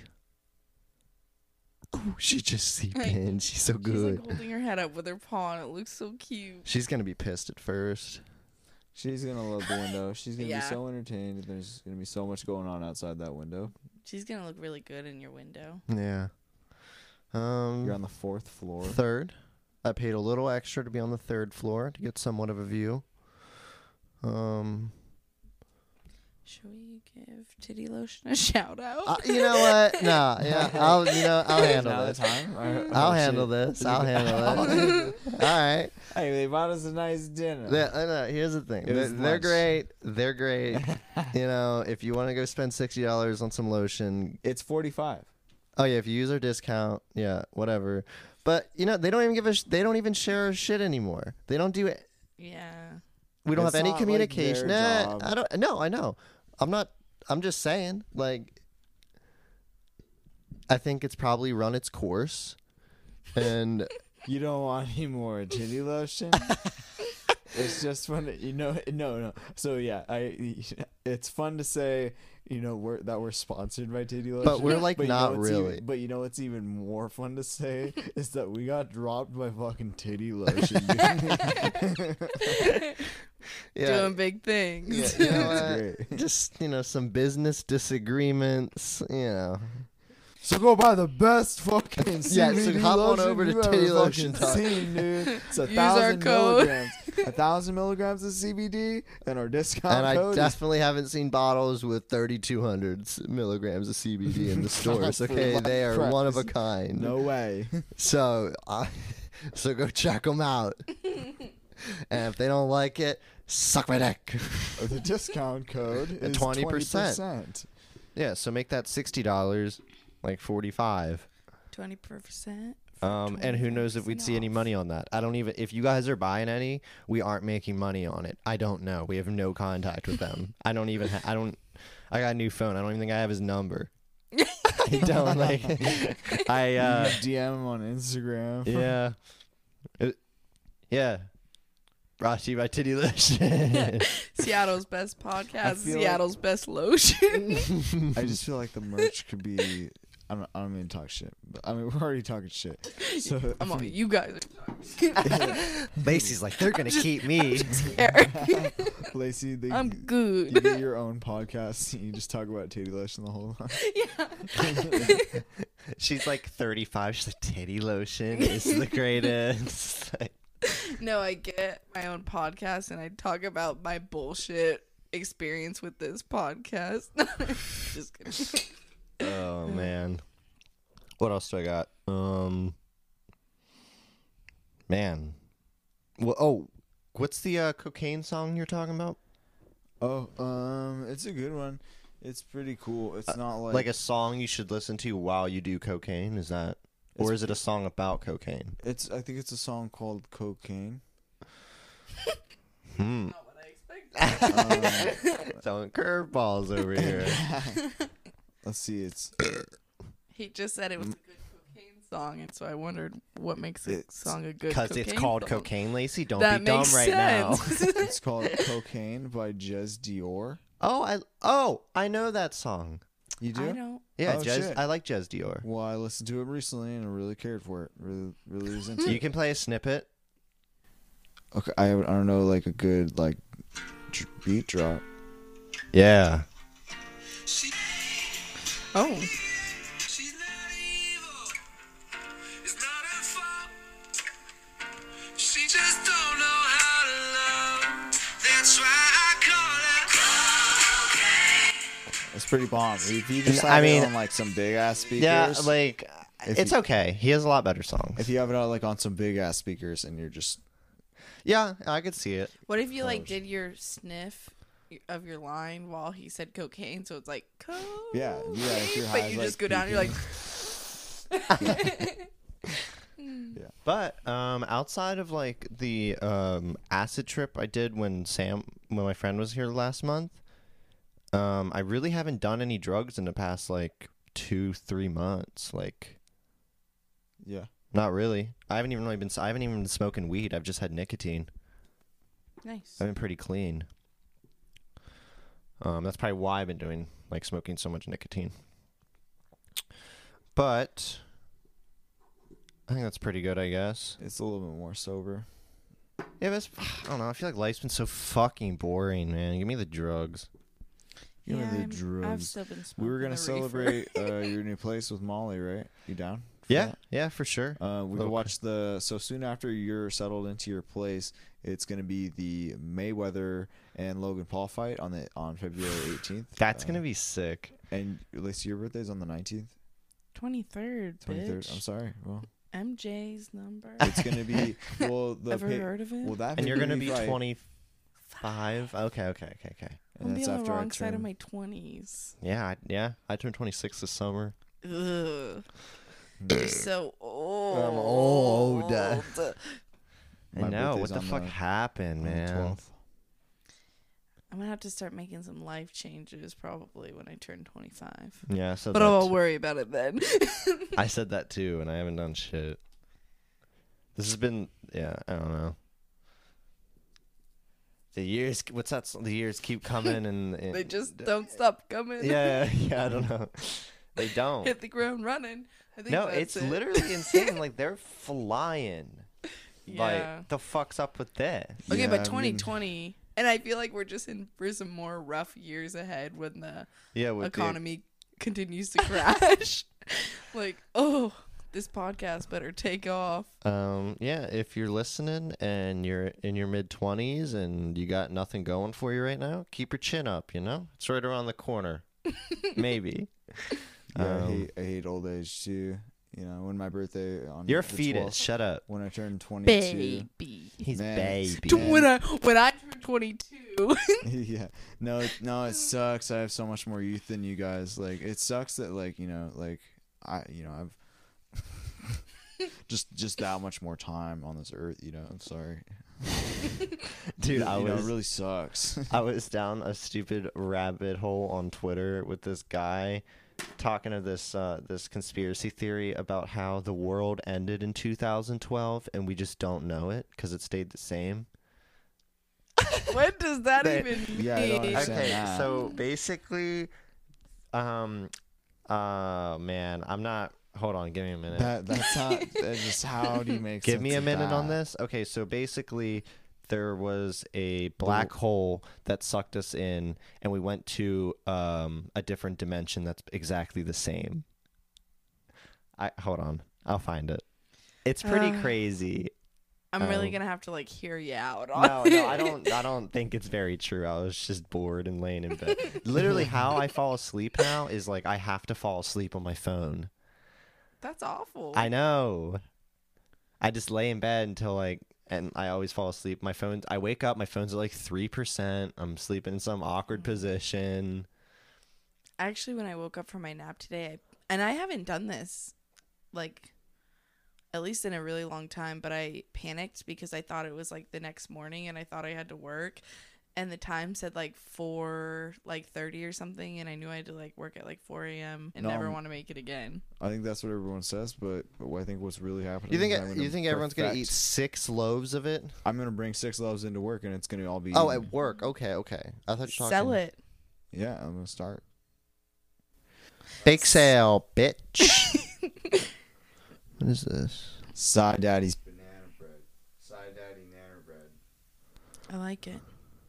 Ooh, she just seeped Hey, in. She's so She's good. like holding her head up with her paw, and it looks so cute. She's gonna be pissed at first. She's gonna love the window. She's gonna Yeah. be so entertained. There's gonna be so much going on outside that window. She's gonna look really good in your window. Yeah. Um. You're on the fourth floor. Third. I paid a little extra to be on the third floor to get somewhat of a view. Um. Should we give Titty Lotion a shout out? Uh, you know what? No, yeah, I'll you know I'll handle Now the this. time? Or- I'll oh, handle shit. this. I'll handle this. All right. Hey, they bought us a nice dinner. Yeah, I know. Here's the thing. It They're, was they're lunch. great. They're great. You know, if you want to go spend sixty dollars on some lotion, It's forty-five. oh yeah, if you use our discount, yeah, whatever. But you know, they don't even give us. They don't even share our shit anymore. They don't do it. Yeah. We don't It's have any not, like, communication. their Nah, job. I don't. No, I know. I'm not. I'm just saying. Like, I think it's probably run its course, and You don't want any more titty lotion? It's just fun to, you know, no, no. So yeah, I, it's fun to say, you know, we're, that we're sponsored by Titty Lotion. But we're, like, you know not what's really. Even, but you know what's even more fun to say is that we got dropped by fucking Titty Lotion. dude. yeah, Doing big things. Yeah, you know It's what? great. just you know some business disagreements. You know, So go buy the best fucking C Yeah, B D so hop on lotion over to you ever Titty Lotion fucking Talk. seen, dude. It's a Use our thousand code. milligrams. A thousand milligrams of C B D, and our discount and I code is definitely haven't seen bottles with thirty-two hundred milligrams of C B D in the stores. Okay, they are one of a kind. no way. So, uh, so go check them out. And if they don't like it, suck my dick. The discount code is twenty twenty percent. percent. Yeah, so make that sixty dollars, like forty-five. Twenty percent. Um, and who knows if we'd see any off. money on that? I don't even. If you guys are buying any, we aren't making money on it. I don't know. We have no contact with them. I don't even. Ha- I don't. I got a new phone. I don't even think I have his number. I don't like. I uh. D M him on Instagram. Yeah. It- yeah. Brought to you by Titty Lotion. Seattle's best podcast. feel Seattle's best lotion. I just feel like the merch could be. I don't. I don't mean to talk shit, but I mean we're already talking shit. So I'm on. You guys Lacey's like, they're gonna keep me. are. Lacey, they, I'm you good. get your own podcast. And you just talk about titty lotion the whole time. Yeah. She's like thirty-five. She's like, Titty Lotion is the greatest. Like, No, I get my own podcast and I talk about my bullshit experience with this podcast. Just kidding. Oh man. What else do I got? Um Man. Well, oh, what's the uh, cocaine song you're talking about? Oh, um, it's a good one. It's pretty cool. It's not like Like a song you should listen to while you do cocaine? Is that, or It's- is it a song about cocaine? it's. I think it's a song called "Cocaine." Hmm. Not what I expected. Um, Throwing curveballs over here. let's see. It's He just said it was a good cocaine song, and so I wondered what makes a It's- song a good Because cocaine it's called song. Cocaine, Lacey. Don't That be dumb makes right now. sense. it's called "Cocaine" by Jez Dior. Oh, I oh I know that song. You do? I don't. Yeah, Oh, Jez. shit. I like Jez Dior. Well, I listened to it recently and I really cared for it. Really, really was into You it. can play a snippet. Okay, I, I don't know like a good like dr- beat drop. Yeah. Oh, She's not evil. It's not her fault. She just don't know how to love. That's why I call her. It's pretty bomb. If you just I have mean- it on like some big ass speakers, Yeah, like If it's you- okay. He has a lot better songs. if you have it on like on some big ass speakers and you're just Yeah, I could see it. what if you like Gosh. did your sniff of your line while he said cocaine? So it's like cocaine. Yeah, yeah, if you're but high, you like, just go down. And you're like, But um, outside of like the um, acid trip I did when Sam, when my friend was here last month, um, I really haven't done any drugs in the past like two, three months. Like, yeah. not really. I haven't even really been. I haven't even been smoking weed. I've just had nicotine. nice. I've been pretty clean. Um, that's probably why I've been doing like smoking so much nicotine. But I think that's pretty good, I guess. It's a little bit more sober. Yeah, but it's, I don't know. I feel like life's been so fucking boring, man. Give me the drugs. Give me Yeah, the I'm- I've drugs. still been We smoking were gonna the reefer. celebrate uh, your new place with Molly, right? You down? for Yeah, that? yeah, for sure. Uh, we Okay. could watch the so soon after you're settled into your place. It's gonna be the Mayweather and Logan Paul fight on the on February eighteenth. That's uh, gonna be sick. And Lacey, your birthday's on the nineteenth, twenty-third, twenty-third. bitch. I'm sorry. Well, M J's number. it's gonna be well the Ever pay- heard of it? well that And you're gonna be fight, twenty-five. Okay, okay, okay, okay. I'm and be that's on the after I wrong side of turn- my twenties. Yeah, I, yeah. I turned twenty-six this summer. Ugh. You're so old. old. I My know. birthday's What the on fuck the- happened, on the man? twelfth. I'm gonna have to start making some life changes probably when I turn twenty-five. Yeah, so But I'll worry about it then. I said that too, and I haven't done shit. This has been, yeah, I don't know. The years, what's that? s- The years keep coming, and, and They just don't stop coming. yeah, yeah, I don't know. They don't. Hit the ground running. I think No, that's it's it. literally insane. Like they're flying. Yeah. Like the fuck's up with this? Okay, Yeah, but I mean- twenty twenty, and I feel like we're just in for some more rough years ahead when the Yeah, with the- economy continues to crash. Like, oh, this podcast better take off. Um, yeah, if you're listening and you're in your mid twenties and you got nothing going for you right now, keep your chin up. You know, it's right around the corner. Maybe. Yeah, I Um, hate I hate old age too. You know, when my birthday on You're a the fetus. twelfth, Shut up. when I turned twenty-two. Baby. He's Man, baby. To when I when I turn twenty-two. yeah. No, it, no, it sucks. I have so much more youth than you guys. Like, it sucks that, like, you know, like, I, you know, I've just, just that much more time on this earth. You know, I'm sorry. Dude, you, I you know, was it really sucks. I was down a stupid rabbit hole on Twitter with this guy talking to this uh, this conspiracy theory about how the world ended in two thousand twelve and we just don't know it because it stayed the same. What does that They- even mean? Yeah, I don't understand. Okay, that. so basically, um, uh, man, I'm not. Hold on, give me a minute. that that's not. That just how do you make? Give me sense a of minute on that? this. Okay, so basically, there was a black hole that sucked us in, and we went to um, a different dimension that's exactly the same. I hold on, I'll find it. It's pretty Uh. crazy. I'm really Oh. gonna have to like hear you out. On No, no, I it. don't. I don't think it's very true. I was just bored and laying in bed. Literally, how I fall asleep now is like I have to fall asleep on my phone. That's awful. I know. I just lay in bed until like, and I always fall asleep. My phone. I wake up. My phone's at like three percent. I'm sleeping in some awkward position. Actually, when I woke up from my nap today, I, and I haven't done this, like, at least in a really long time, but I panicked because I thought it was like the next morning, and I thought I had to work, and the time said like four, like thirty or something, and I knew I had to like work at like four a.m. and No, never I'm- want to make it again. I think that's what everyone says, but, but I think what's really happening. You think? is I'm gonna You think everyone's gonna eat perfect- six loaves of it? I'm gonna bring six loaves into work, and it's gonna all be. Oh, eaten. at work. Okay, okay. I thought you were Sell talking. it. Yeah, I'm gonna start. Bake sale, bitch. What is this? Side Daddy's banana bread. Side Daddy Nana bread. I like it.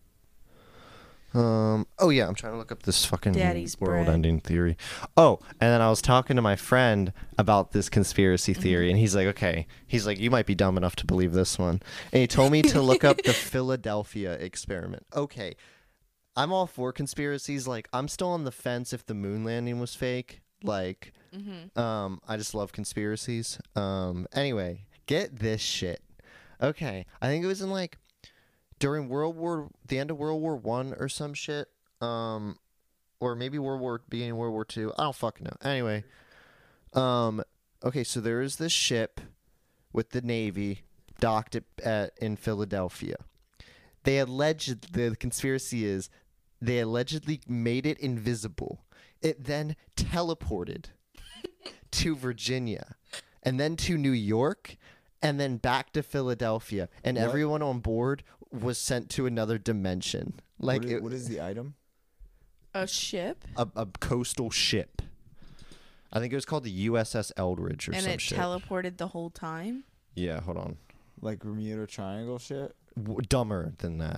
Um. Oh yeah, I'm trying to look up this fucking Daddy's bread. world-ending theory. Oh, and then I was talking to my friend about this conspiracy theory, and he's like, "Okay," he's like, "You might be dumb enough to believe this one," and he told me to look up the Philadelphia experiment. Okay, I'm all for conspiracies. Like, I'm still on the fence if the moon landing was fake. Like, Mm-hmm. um, I just love conspiracies. Um, anyway, get this shit. Okay, I think it was in like during World War, the end of World War One or some shit. Um, or maybe World War, beginning of World War Two. I don't fucking know. Anyway, um, okay, so there is this ship with the Navy docked at, at in Philadelphia. They alleged the conspiracy is they allegedly made it invisible. It then teleported to Virginia, and then to New York, and then back to Philadelphia, and What? everyone on board was sent to another dimension, like what, is, it- what is the item? A ship, a, a coastal ship. I think it was called the U S S Eldridge or and some it shit. teleported the whole time. yeah, hold on. Like Bermuda Triangle shit? W- dumber than that.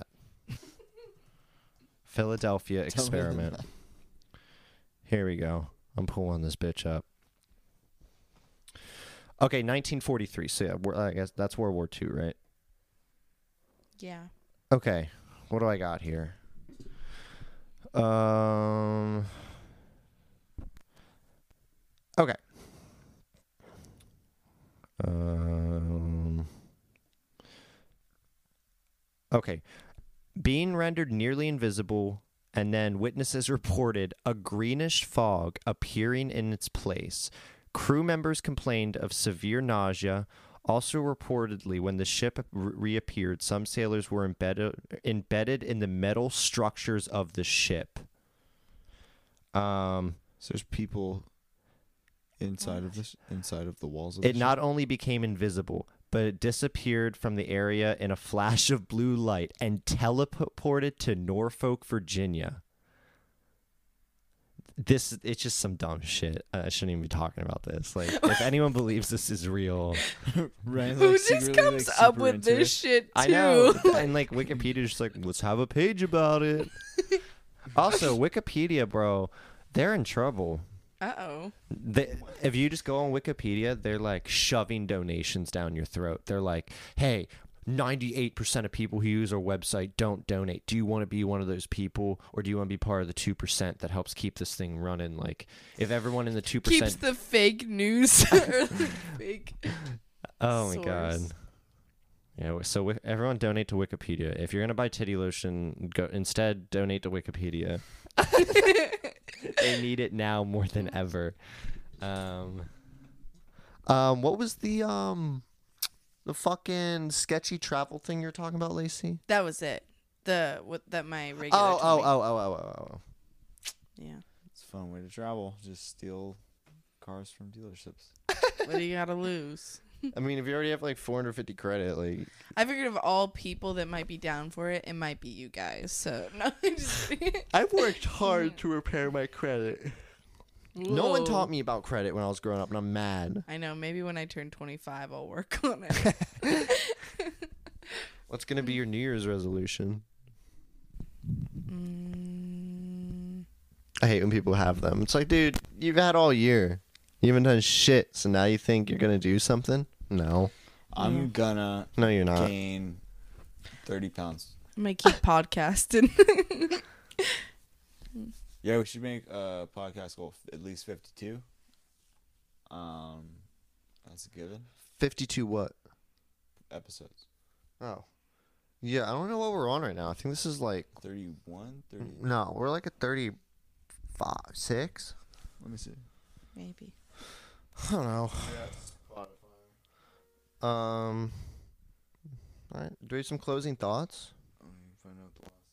Philadelphia Dumber than experiment. that. Here we go. I'm pulling this bitch up. Okay, nineteen forty-three. So yeah, we're, I guess that's World War Two, right? Yeah. Okay, what do I got here? Um. Okay. Um. Okay. Being rendered nearly invisible, and then witnesses reported a greenish fog appearing in its place. Crew members complained of severe nausea. Also, reportedly, when the ship re- reappeared, some sailors were embedded embedded in the metal structures of the ship. Um, So there's people inside of this, inside of the walls of it the not only became invisible, but it disappeared from the area in a flash of blue light and teleported to Norfolk, Virginia. This it's just some dumb shit. I shouldn't even be talking about this. Like, if anyone believes this is real, ship. Ryan's, Who like, just secretly, comes like, up super with into this it. shit too? I know. And like Wikipedia's just like, let's have a page about it. Also, Wikipedia, bro, they're in trouble. Uh oh. They, if you just go on Wikipedia, they're like shoving donations down your throat. They're like, hey, ninety-eight percent of people who use our website don't donate. Do you want to be one of those people, or do you want to be part of the two percent that helps keep this thing running? Like, if everyone in the two Keeps percent... the fake news. or the fake. Oh, my God. source. Yeah, so wi- everyone donate to Wikipedia. If you're going to buy titty lotion, go instead donate to Wikipedia. They need it now more than ever. Um, um, what was the um, the fucking sketchy travel thing you're talking about, Lacey? That was it. The what that my regular. Oh, oh, told me. oh, oh, oh, oh, oh. Yeah. It's a fun way to travel. Just steal cars from dealerships. What do you gotta lose? I mean, if you already have like four hundred fifty credit, like, I figured of all people that might be down for it, it might be you guys. So no, I'm just I've worked hard to repair my credit. No one Whoa. taught me about credit when I was growing up, and I'm mad. I know. Maybe when I turn twenty-five, I'll work on it. What's gonna be your New Year's resolution? mm, I hate when people have them. It's like, dude, you've had all year. You haven't done shit, so now you think you're gonna do something? No. I'm Yeah. gonna No, you're not. gain thirty pounds. I'm gonna keep podcasting. Yeah, we should make a podcast goal f- at least fifty-two. Um, that's a given. fifty-two what? Episodes. Oh. Yeah, I don't know what we're on right now. I think this is like thirty-one, thirty. no, we're like at thirty-five, six. Let me see. Maybe. I don't know. Um. All right. Do we have some closing thoughts? Let me find out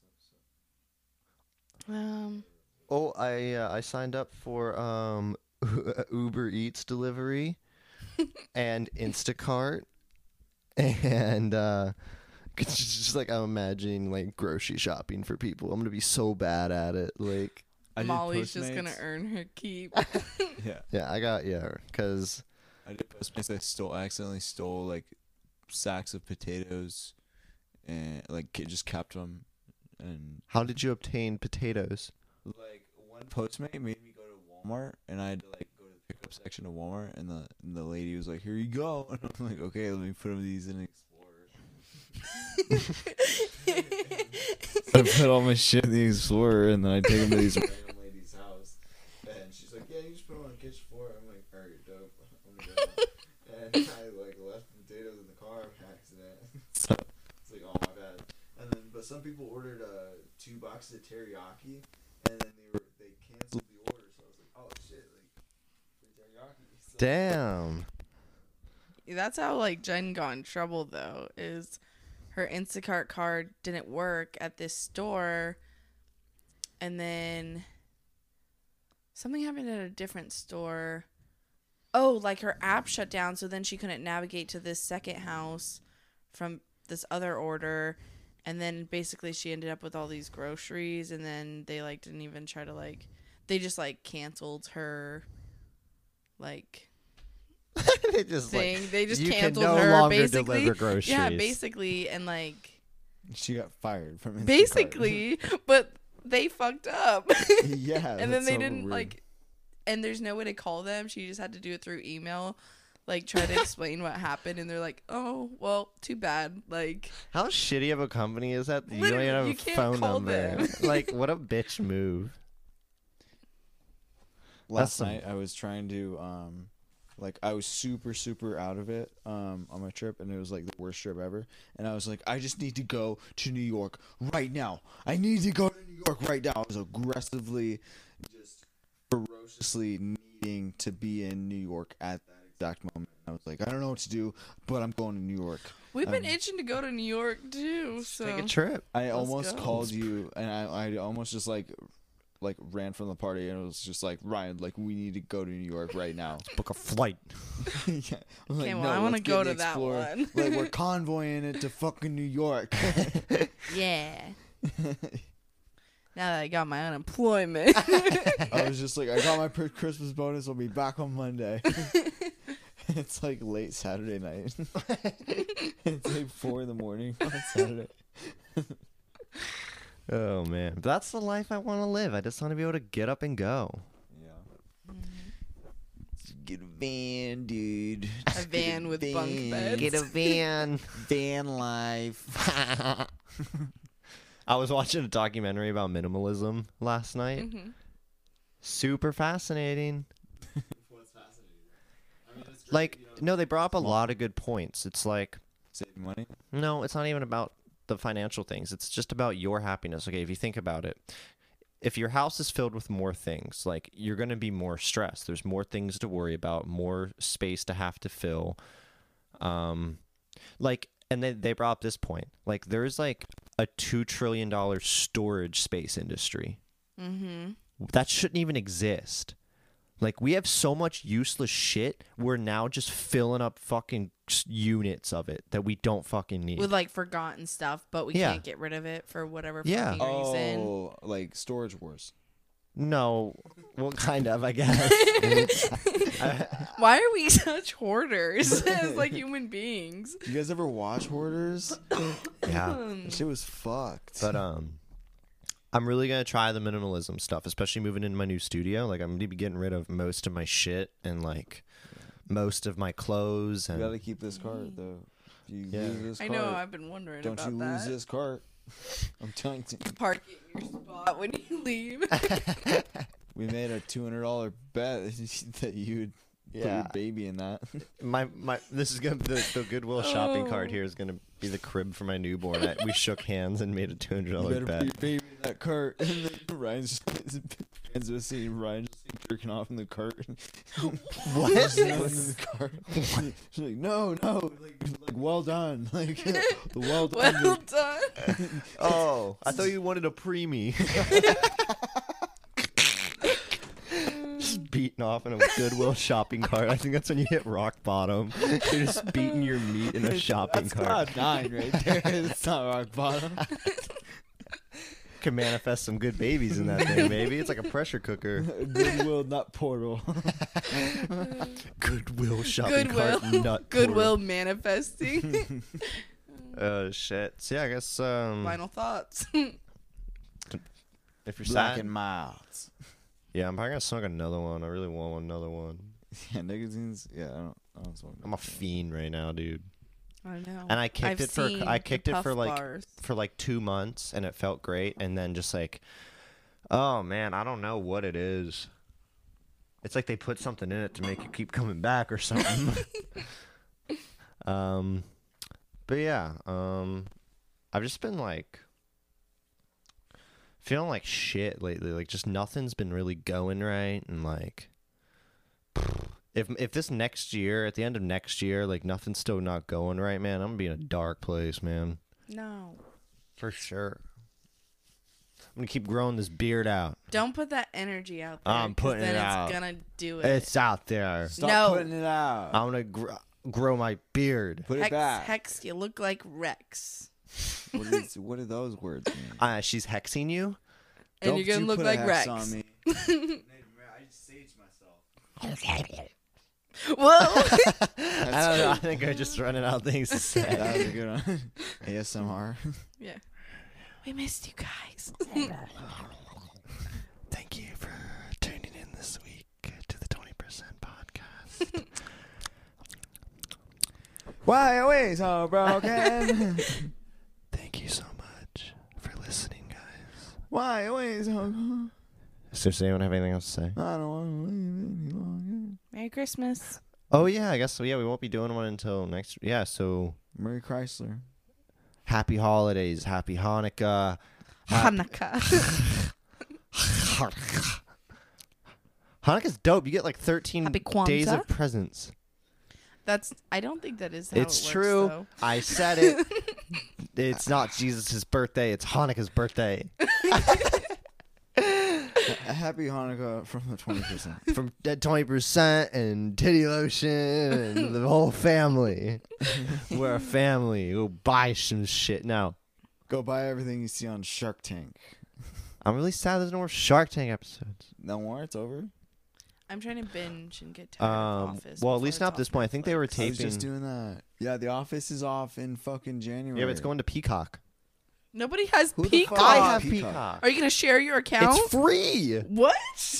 the last episode. Um. Oh, I uh, I signed up for um Uber Eats delivery and Instacart, and uh, it's just like I'm imagining like grocery shopping for people. I'm gonna be so bad at it. Like, I did Molly's just gonna Postmates. earn her keep. Yeah, yeah, I got yeah, cause I did Postmates. I stole, I accidentally stole like sacks of potatoes, and like ki- just kept them. And how did you obtain potatoes? like one Postmate made me go to Walmart, and I had to like go to the pickup section of Walmart, and the and the lady was like, "Here you go," and I'm like, "Okay, let me put these in an Explorer." I put all my shit in the Explorer, and then I take them to these random lady's house, and she's like, "Yeah, you just put them on the kitchen floor." I'm like, "All right, dope." I'm gonna go. And I like left the potatoes in the car by accident. So it's like, oh my bad. And then, but some people ordered uh, two boxes of teriyaki, and then they were they canceled the order. So I was like, oh shit, like free teriyaki. So, Damn. That's how like Jen got in trouble though, is her Instacart card didn't work at this store, and then something happened at a different store. Oh, like her app shut down, so then she couldn't navigate to this second house from this other order, and then basically she ended up with all these groceries, and then they like didn't even try to like, they just like canceled her like They just thing. like, They just you can canceled no her longer basically. deliver groceries. Yeah, basically, and like she got fired from Instacart. basically, but they fucked up. Yeah, and then that's they so didn't weird. like, and there's no way to call them. She just had to do it through email, like try to explain what happened, and they're like, "Oh, well, too bad." Like, How shitty of a company is that? that you don't Literally, even have you a can't phone call number. them. Like, what a bitch move. Last some- night I was trying to um like I was super super out of it um on my trip, and it was like the worst trip ever, and I was like, I just need to go to New York right now. I need to go to New York right now. I was aggressively just ferociously needing to be in New York at that exact moment. I was like, I don't know what to do, but I'm going to New York. we've been Um, itching to go to New York too. So Take a trip. I Let's almost go. called you, and I, I almost just like like ran from the party, and it was just like, Ryan, like, we need to go to New York right now. Book a flight. Yeah. I'm Okay, like, well, I "No, wanna let's get go in the to that Explorer." one. Like, we're convoying it to fucking New York. yeah. Now that I got my unemployment, I was just like, I got my per- Christmas bonus. I'll be back on Monday. It's like late Saturday night. It's like four in the morning on Saturday. Oh man, that's the life I want to live. I just want to be able to get up and go. Yeah. Get a van, dude. a van with bunk beds. Get a van. Van life. I was watching a documentary about minimalism last night. Mhm. Super fascinating. What's fascinating? I mean, it's Like, no, they brought up a lot of good points. It's like, save money. no, it's not even about the financial things. It's just about your happiness. Okay, if you think about it, if your house is filled with more things, like, you're going to be more stressed. There's more things to worry about, more space to have to fill. Um, like, and then they brought up this point. Like, there's like a two trillion dollars storage space industry. Mm-hmm. That shouldn't even exist. Like, we have so much useless shit. We're now just filling up fucking s- units of it that we don't fucking need. With like forgotten stuff, but we Yeah. can't get rid of it for whatever Yeah. fucking reason. Oh, like Storage Wars. No, well, kind of, I guess. Why are we such hoarders as like human beings? You guys ever watch Hoarders? Yeah, That shit was fucked. but um, I'm really gonna try the minimalism stuff, especially moving into my new studio. Like, I'm gonna be getting rid of most of my shit and like most of my clothes you and gotta keep this card though. You Yeah. lose this I cart, know. I've been wondering don't about you that. lose this cart. I'm telling you. Park it in your spot when you leave. We made a two hundred dollar bet that you would put Yeah. your baby in that. My my this is gonna the, the Goodwill shopping cart Oh. here is gonna be the crib for my newborn. I, we shook hands and made a two hundred You dollar better bet. put your baby in that cart. And then Ryan's just Ryan's just seeing Ryan just jerking off in the cart. What? Just nothing in the cart. She's like, no, no, like, like well done, like the well done. Well done. Oh, I thought you wanted a preemie. Just beating off in a Goodwill shopping cart. I think that's when you hit rock bottom. You're just beating your meat in a shopping That's cart. cloud nine right there. It's not rock bottom. Can manifest some good babies in that thing, baby. It's like a pressure cooker. Goodwill, not portal. Goodwill shopping Goodwill. cart nut. Goodwill manifesting. Oh shit. So yeah, I guess um, Final thoughts. if you're Black sad, and miles. yeah, I'm probably gonna smoke another one. I really want another one. Yeah, nicotine's. Yeah, I don't. I don't smoke. I'm a fiend right now, dude. I know. And I kicked I've it for seen I the kicked it for puff like bars. for like two months, and it felt great. And then just like, oh man, I don't know what it is. It's like they put something in it to make it keep coming back or something. um, but yeah, um, I've just been like feeling like shit lately. Like just nothing's been really going right, and like. If if this next year, at the end of next year, like nothing's still not going right, man, I'm gonna be in a dark place, man. No. For sure. I'm gonna keep growing this beard out. Don't put that energy out there. I'm 'cause putting then it it's out. gonna do it. It's out there. Stop No. putting it out. I'm gonna gr- grow my beard. Put it Hex, back. Hex, you look like Rex. What, is, what do those words mean? Uh, she's hexing you. And Don't you're gonna you look put a like hex Rex. on me. I just saged myself. Whoa. I don't know. I think I'm just running out of things to say. That was a good one. A S M R. Yeah. We missed you guys. Thank you for tuning in this week to the twenty percent podcast. Why are we so broken? Thank you so much for listening, guys. Why are we so So, does anyone have anything else to say? I don't want to live any longer. Merry Christmas. Oh yeah, I guess so. Yeah, we won't be doing one until next. Yeah, so Murray Chrysler. happy holidays, happy Hanukkah. Hanukkah. Hanukkah's dope. You get like thirteen Happy days Kwanzaa? of presents. That's. I don't think that is how It's it works, true. though. I said it. It's not Jesus' birthday. It's Hanukkah's birthday. A happy Hanukkah from the twenty percent. From Dead twenty percent and Titty Lotion and the whole family. We're a family. We'll buy some shit now. Go buy everything you see on Shark Tank. I'm really sad there's no more Shark Tank episodes. No more. It's over. I'm trying to binge and get tired Um, of Office. well, at before least it's not at off this point. I think they were Netflix. I was just taping. doing that. Yeah, The Office is off in fucking January. Yeah, but it's going to Peacock. Nobody has Who the Peacock. fuck- I Oh, have Peacock. Peacock. Are you gonna share your account? It's free. What?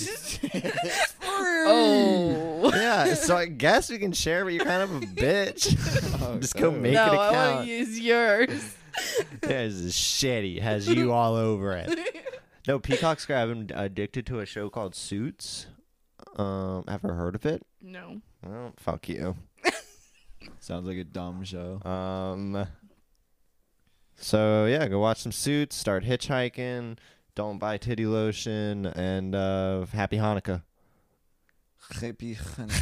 Oh. Yeah, so I guess we can share, but you're kind of a bitch. Oh, Just go oh. make no, an I want account. to use yours. This is shitty. Has you all over it. No, Peacock's got I'm addicted to a show called Suits. Um, ever heard of it? No. Well, fuck you. Sounds like a dumb show. Um. So yeah, go watch some Suits. Start hitchhiking. Don't buy titty lotion, and uh, happy Hanukkah. Happy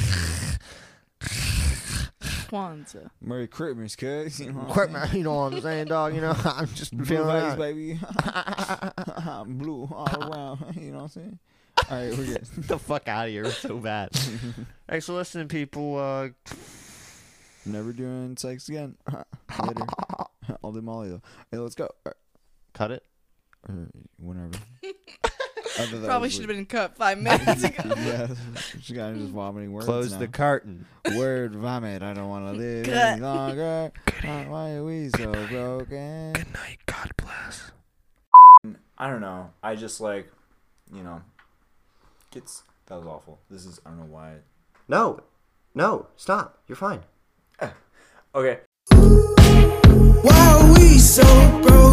Kwanzaa. Merry Christmas, cuz. You know what I'm Quit, saying? man. You know what I'm saying, dog? You know, I'm just Blue feeling vibes, out. baby. I'm blue all around. You know what I'm saying? All right, we're good. Get the fuck out of here. It's so bad. Thanks for listening, people. Uh, Never doing sex again. Later. I'll do Molly though. Hey, let's go. Or, cut it. or whenever. I thought that Probably was should have weird. been cut five minutes ago. Yeah, she got just vomiting words. Close now. the curtain. Word vomit. I don't want to live Cut. any longer. Why why are we so broken? night. God bless. I don't know. I just like, you know, gets that was awful. This is I don't know why. No, no, stop. You're fine. Okay. Why are we so broke?